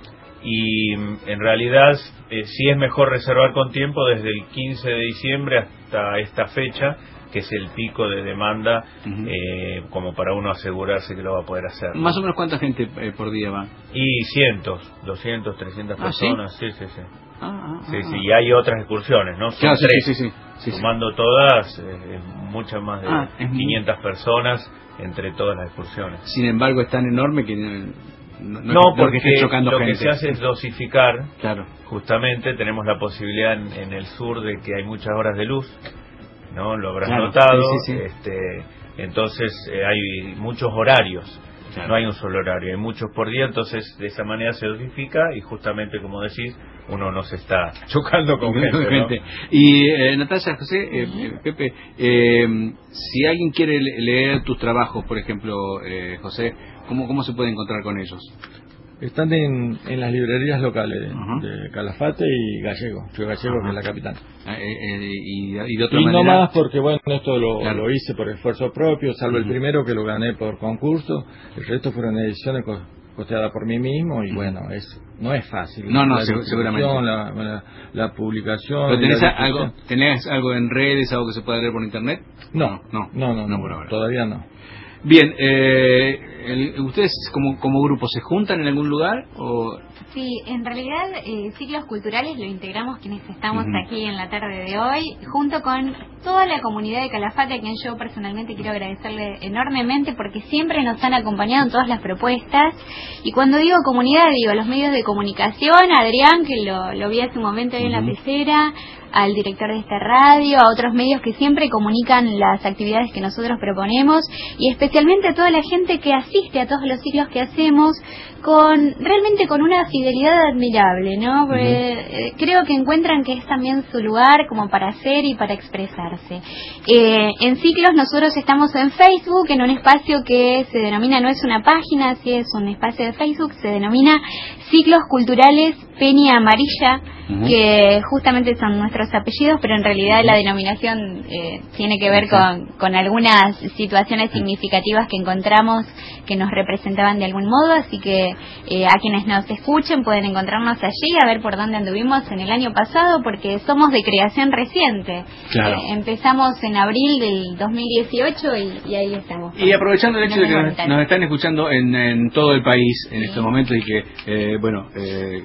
y en realidad eh, sí es mejor reservar con tiempo desde el quince de diciembre hasta esta fecha, que es el pico de demanda, uh-huh. eh, como para uno asegurarse que lo va a poder hacer, ¿no? ¿Más o menos cuánta gente eh, por día va? Y cientos, doscientos, trescientas ¿Ah, personas, sí, sí, sí, sí. Ah, ah, sí, ah, sí, y hay otras excursiones, ¿no? Son claro, sí, tres, sí, sí, sí, sumando sí. todas, eh, muchas más de ah, quinientas muy... personas entre todas las excursiones. Sin embargo, es tan enorme que... No, no, no, no porque que chocando lo gente. que se hace es dosificar, claro. Justamente tenemos la posibilidad en, en el sur de que hay muchas horas de luz, ¿no? Lo habrás claro, notado, sí, sí, sí. este entonces eh, hay muchos horarios, claro. No hay un solo horario, hay muchos por día, entonces de esa manera se dosifica y justamente, como decís, uno no se está chocando con gente, gente. ¿no? Y eh, Natalia, José, eh, eh, Pepe, eh, si alguien quiere leer tus trabajos, por ejemplo, eh, José, ¿cómo, ¿cómo se puede encontrar con ellos? Están en, en las librerías locales uh-huh. de Calafate y Gallego, Río Gallego, uh-huh. que es la capital. Eh, eh, y, y de otra y manera... no más porque, bueno, esto lo, claro. lo hice por esfuerzo propio, salvo uh-huh. el primero que lo gané por concurso, el resto fueron ediciones co- costeadas por mí mismo y uh-huh. bueno, es no es fácil. No, no, la seguramente. La, la, la publicación... ¿Pero tenés, la algo, ¿Tenés algo en redes, algo que se pueda leer por internet? No, no, no, no, no, no por ahora. Todavía no. Bien, eh, el, ¿ustedes como, como grupo se juntan en algún lugar? O... Sí, en realidad eh, ciclos culturales lo integramos quienes estamos uh-huh. aquí en la tarde de hoy, junto con toda la comunidad de Calafate, a quien yo personalmente quiero agradecerle enormemente porque siempre nos han acompañado en todas las propuestas. Y cuando digo comunidad, digo los medios de comunicación, Adrián, que lo, lo vi hace un momento ahí uh-huh. en la pecera, al director de esta radio, a otros medios que siempre comunican las actividades que nosotros proponemos y especialmente a toda la gente que asiste a todos los ciclos que hacemos con realmente con una fidelidad admirable, ¿no? Porque, uh-huh. eh, creo que encuentran que es también su lugar como para hacer y para expresarse. Eh, en ciclos nosotros estamos en Facebook, en un espacio que se denomina, no es una página, sí es un espacio de Facebook, se denomina Ciclos Culturales Peña Amarilla, uh-huh. que justamente son nuestros apellidos, pero en realidad uh-huh. la denominación eh, tiene que ver con, con algunas situaciones significativas que encontramos que nos representaban de algún modo, así que eh, a quienes nos escuchen pueden encontrarnos allí, a ver por dónde anduvimos en el año pasado, porque somos de creación reciente. Claro. Eh, empezamos en abril del dos mil dieciocho y, y ahí estamos. Y aprovechando el hecho de que nos, nos están escuchando en, en todo el país en sí. estos momentos y que, eh, bueno, eh,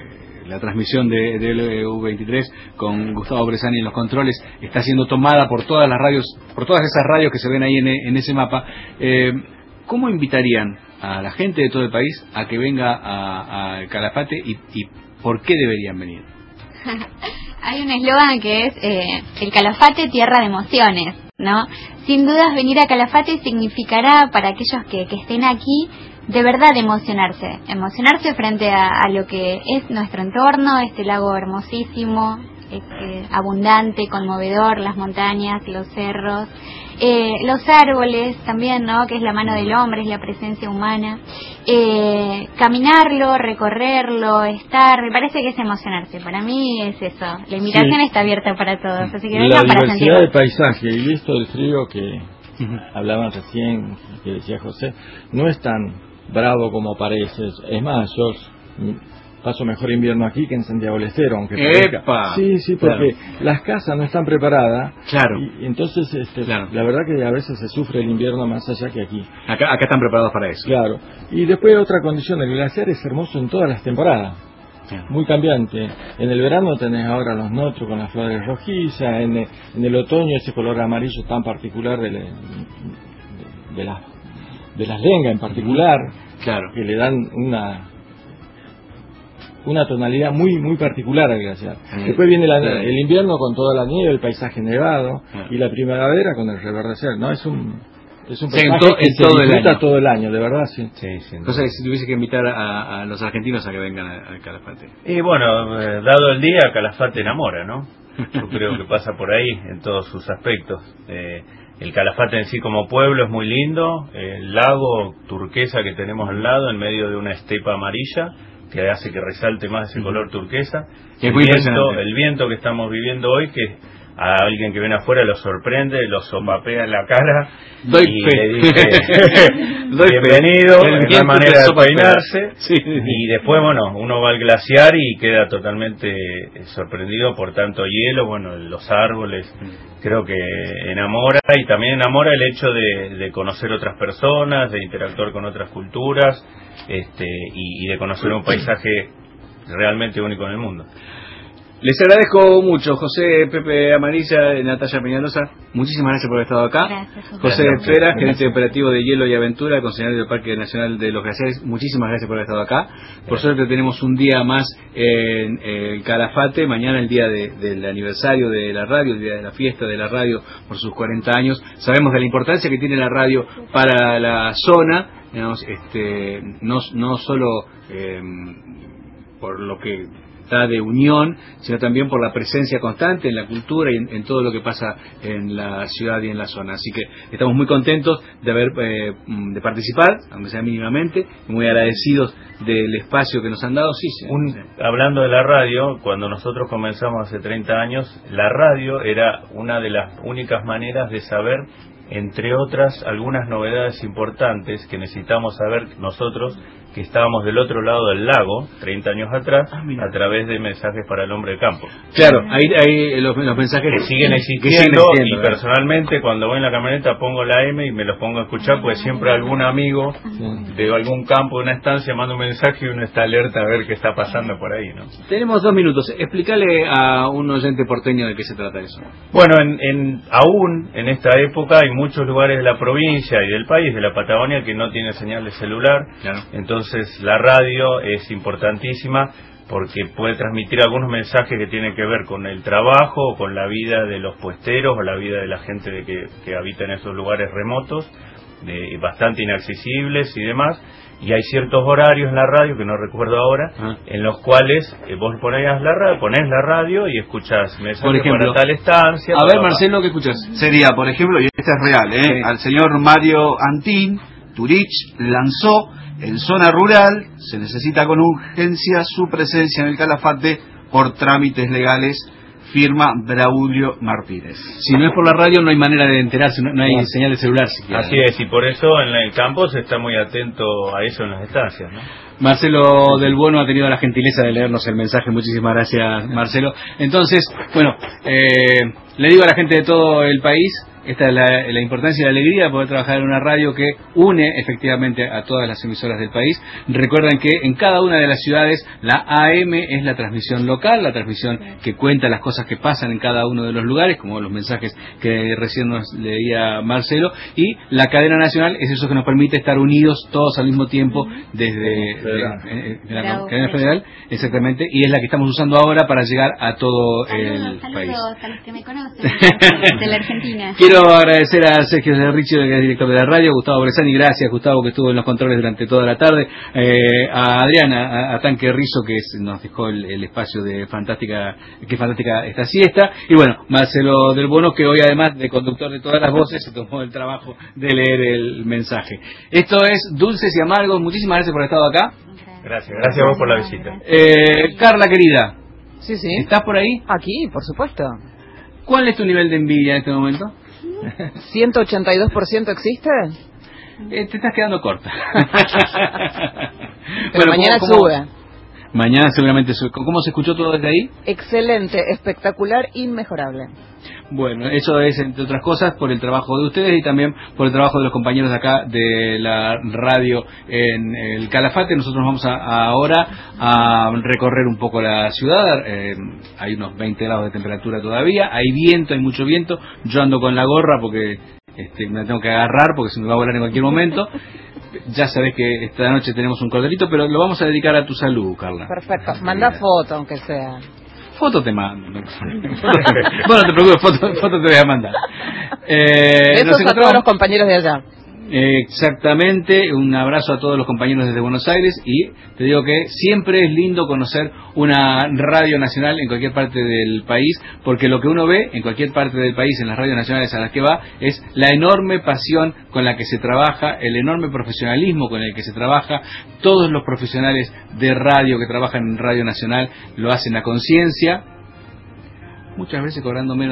la transmisión de, de L U veintitrés con Gustavo Bresani en los controles está siendo tomada por todas las radios, por todas esas radios que se ven ahí en, en ese mapa. Eh, ¿Cómo invitarían a la gente de todo el país a que venga a, a Calafate y, y por qué deberían venir? Hay un eslogan que es eh, el Calafate, tierra de emociones, ¿no? Sin dudas venir a Calafate significará para aquellos que, que estén aquí de verdad emocionarse, emocionarse frente a, a lo que es nuestro entorno, este lago hermosísimo, este, abundante, conmovedor, las montañas, los cerros, eh, los árboles también, ¿no? Que es la mano del hombre, es la presencia humana, eh, caminarlo, recorrerlo, estar, me parece que es emocionarse. Para mí es eso. La invitación sí. está abierta para todos, así que vengan para sentir. La diversidad de paisaje y visto el frío que hablaban recién, que decía José, no es tan bravo como parece. Es más, yo paso mejor invierno aquí que en Santiago del Estero, aunque ¡Epa! parezca. Sí, sí, porque Claro. las casas no están preparadas. Claro. Y, y entonces, este, Claro. la verdad que a veces se sufre el invierno más allá que aquí. Acá, acá están preparados para eso. Claro. Y después otra condición, el glaciar es hermoso en todas las temporadas. Muy cambiante. En el verano tenés ahora los notros con las flores rojizas, en el, en el otoño ese color amarillo tan particular de, la- de, las, de las lengas en particular, claro, que le dan una una tonalidad muy muy particular al glaciar. Sí. Después viene la- Claro. el invierno con toda la nieve, el paisaje nevado, Claro. y la primavera con el reverdecer. No, es un es un Sí, en paisaje to- que en se todo el disfruta año. todo el año, de verdad, sí. Sí, sin duda. Entonces, si tuviese que invitar a, a los argentinos a que vengan a- al Calafate. Y bueno, eh, dado el día, Calafate enamora, ¿no? Yo creo que pasa por ahí en todos sus aspectos. Eh, el Calafate en sí como pueblo es muy lindo, el lago turquesa que tenemos al lado en medio de una estepa amarilla que hace que resalte más ese color turquesa. Que es El muy viento, impresionante. el viento que estamos viviendo hoy, que a alguien que viene afuera lo sorprende, lo sopapea en la cara Doy y fe. le dice Doy fe. bienvenido, El es la viento manera te de sopapea. peinarse. Sí. Y después, bueno, uno va al glaciar y queda totalmente eh, sorprendido por tanto hielo, bueno, los árboles, creo que enamora, y también enamora el hecho de, de conocer otras personas, de interactuar con otras culturas, este, y, y de conocer un paisaje realmente único en el mundo. Les agradezco mucho, José, Pepe Amarilla, Natalia Peñalosa. Muchísimas gracias por haber estado acá. Gracias, José. José Gracias. Fera, gerente operativo de Hielo y Aventura, concesionario del Parque Nacional de los Glaciares. Muchísimas gracias por haber estado acá. Por suerte tenemos un día más en el Calafate. Mañana el día de- del aniversario de la radio, el día de la fiesta de la radio por sus cuarenta años. Sabemos de la importancia que tiene la radio para la zona, digamos, este, no, no solo eh, por lo que da de unión, sino también por la presencia constante en la cultura y en, en todo lo que pasa en la ciudad y en la zona. Así que estamos muy contentos de haber eh, de participar, aunque sea mínimamente, muy agradecidos del espacio que nos han dado. Sí, sí, Un- sí. hablando de la radio, cuando nosotros comenzamos hace treinta años, la radio era una de las únicas maneras de saber, entre otras, algunas novedades importantes que necesitamos saber nosotros, que estábamos del otro lado del lago, treinta años atrás, a través de mensajes para el hombre de campo. Claro, ahí, ahí los, los mensajes Que siguen que existiendo, siguen existiendo, y ¿verdad? personalmente cuando voy en la camioneta pongo la M y me los pongo a escuchar, pues siempre algún amigo de algún campo, de una estancia, manda un mensaje y uno está alerta a ver qué está pasando por ahí, ¿no? Tenemos dos minutos. Explícale a un oyente porteño de qué se trata eso. Bueno, en, en, aún en esta época hay muchos lugares de la provincia y del país, de la Patagonia, que no tienen señal de celular. Claro. Entonces la radio es importantísima porque puede transmitir algunos mensajes que tienen que ver con el trabajo, o con la vida de los puesteros, o la vida de la gente de que, que habita en esos lugares remotos, de, bastante inaccesibles y demás. Y hay ciertos horarios en la radio, que no recuerdo ahora, Ah. en los cuales eh, vos ponés la radio, ponés la radio y escuchás mensajes Por ejemplo, para tal estancia. a pa, ver, pa, pa. Marcelo, ¿qué escuchas? Sería, por ejemplo, y este es real, ¿eh? Sí. Al señor Mario Antín, Turich lanzó en zona rural, se necesita con urgencia su presencia en el Calafate por trámites legales, firma Braulio Martínez. Si no es por la radio no hay manera de enterarse, no, no hay señal de celular siquiera. Así es, y por eso en el campo se está muy atento a eso en las estancias, ¿no? Marcelo del Bono ha tenido la gentileza de leernos el mensaje. Muchísimas gracias, Marcelo. Entonces, bueno, eh, le digo a la gente de todo el país, esta es la, la importancia y la alegría de poder trabajar en una radio que une efectivamente a todas las emisoras del país. Recuerden que en cada una de las ciudades la A M es la transmisión local, la transmisión que cuenta las cosas que pasan en cada uno de los lugares, como los mensajes que recién nos leía Marcelo, y la cadena nacional es eso que nos permite estar unidos todos al mismo tiempo desde Federal. de- de- de la Bravo, cadena sí. federal, exactamente, y es la que estamos usando ahora para llegar a todo el Saludos, país. saludos a los que me conocen de la Argentina. Quiero agradecer a Sergio Cerricio, que es director de la radio, Gustavo Bresani, gracias Gustavo, que estuvo en los controles durante toda la tarde, eh, a Adriana, a, a Tanque Rizzo, que es- nos dejó el, el espacio de fantástica, que fantástica esta siesta, y bueno, Marcelo del Bono, que hoy además de conductor de todas las voces, se tomó el trabajo de leer el mensaje. Esto es Dulces y Amargos, muchísimas gracias por haber estado acá. Gracias, gracias a vos por la visita. Eh, Carla querida, Sí, sí. ¿estás por ahí? Aquí, por supuesto. ¿Cuál es tu nivel de envidia en este momento? ¿ciento ochenta y dos por ciento existe? Eh, te estás quedando corta. Pero mañana ¿cómo- cómo- sube. Mañana seguramente, ¿cómo se escuchó todo desde ahí? Excelente, espectacular, inmejorable. Bueno, eso es, entre otras cosas, por el trabajo de ustedes y también por el trabajo de los compañeros de acá de la radio en el Calafate. Nosotros vamos a, a ahora a recorrer un poco la ciudad. Eh, hay unos veinte grados de temperatura todavía, hay viento, hay mucho viento. Yo ando con la gorra porque este, me la tengo que agarrar porque se me va a volar en cualquier momento. Ya sabés que esta noche tenemos un corderito, pero lo vamos a dedicar a tu salud, Carla. Perfecto, manda foto aunque sea. Foto te mando. No, bueno, no te preocupes, foto, foto te voy a mandar. Eh, Besos a todos los compañeros de allá. Exactamente, un abrazo a todos los compañeros desde Buenos Aires y te digo que siempre es lindo conocer una radio nacional en cualquier parte del país, porque lo que uno ve en cualquier parte del país, en las radios nacionales a las que va, es la enorme pasión con la que se trabaja, el enorme profesionalismo con el que se trabaja. Todos los profesionales de radio que trabajan en Radio Nacional lo hacen a conciencia, muchas veces cobrando menos